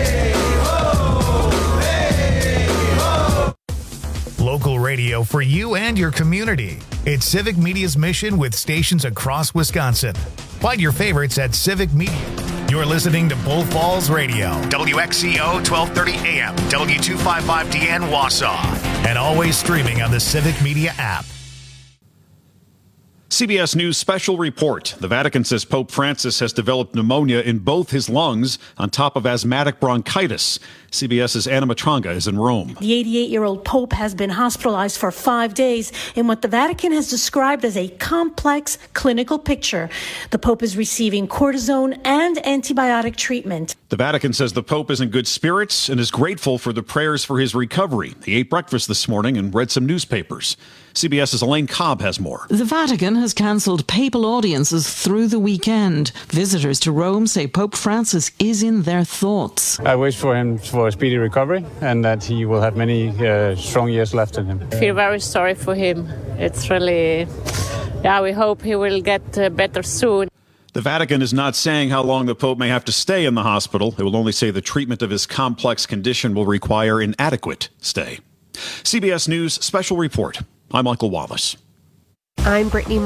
Local radio for you and your community. It's Civic Media's mission with stations across Wisconsin. Find your favorites at Civic Media. You're listening to Bull Falls Radio, W X C O twelve thirty A M, W two fifty-five D N Wausau, and always streaming on the Civic Media app. C B S News special report. The Vatican says Pope Francis has developed pneumonia in both his lungs on top of asthmatic bronchitis. CBS's Anna Matranga is in Rome. The eighty-eight-year-old Pope has been hospitalized for five days in what the Vatican has described as a complex clinical picture. The Pope is receiving cortisone and antibiotic treatment. The Vatican says the Pope is in good spirits and is grateful for the prayers for his recovery. He ate breakfast this morning and read some newspapers. CBS's Elaine Cobb has more. The Vatican has cancelled papal audiences through the weekend. Visitors to Rome say Pope Francis is in their thoughts. I wish for him for a speedy recovery and that he will have many uh, strong years left in him. I feel very sorry for him. It's really, yeah, we hope he will get uh, better soon. The Vatican is not saying how long the Pope may have to stay in the hospital. It will only say the treatment of his complex condition will require an adequate stay. C B S News Special Report. I'm Michael Wallace. I'm Brittany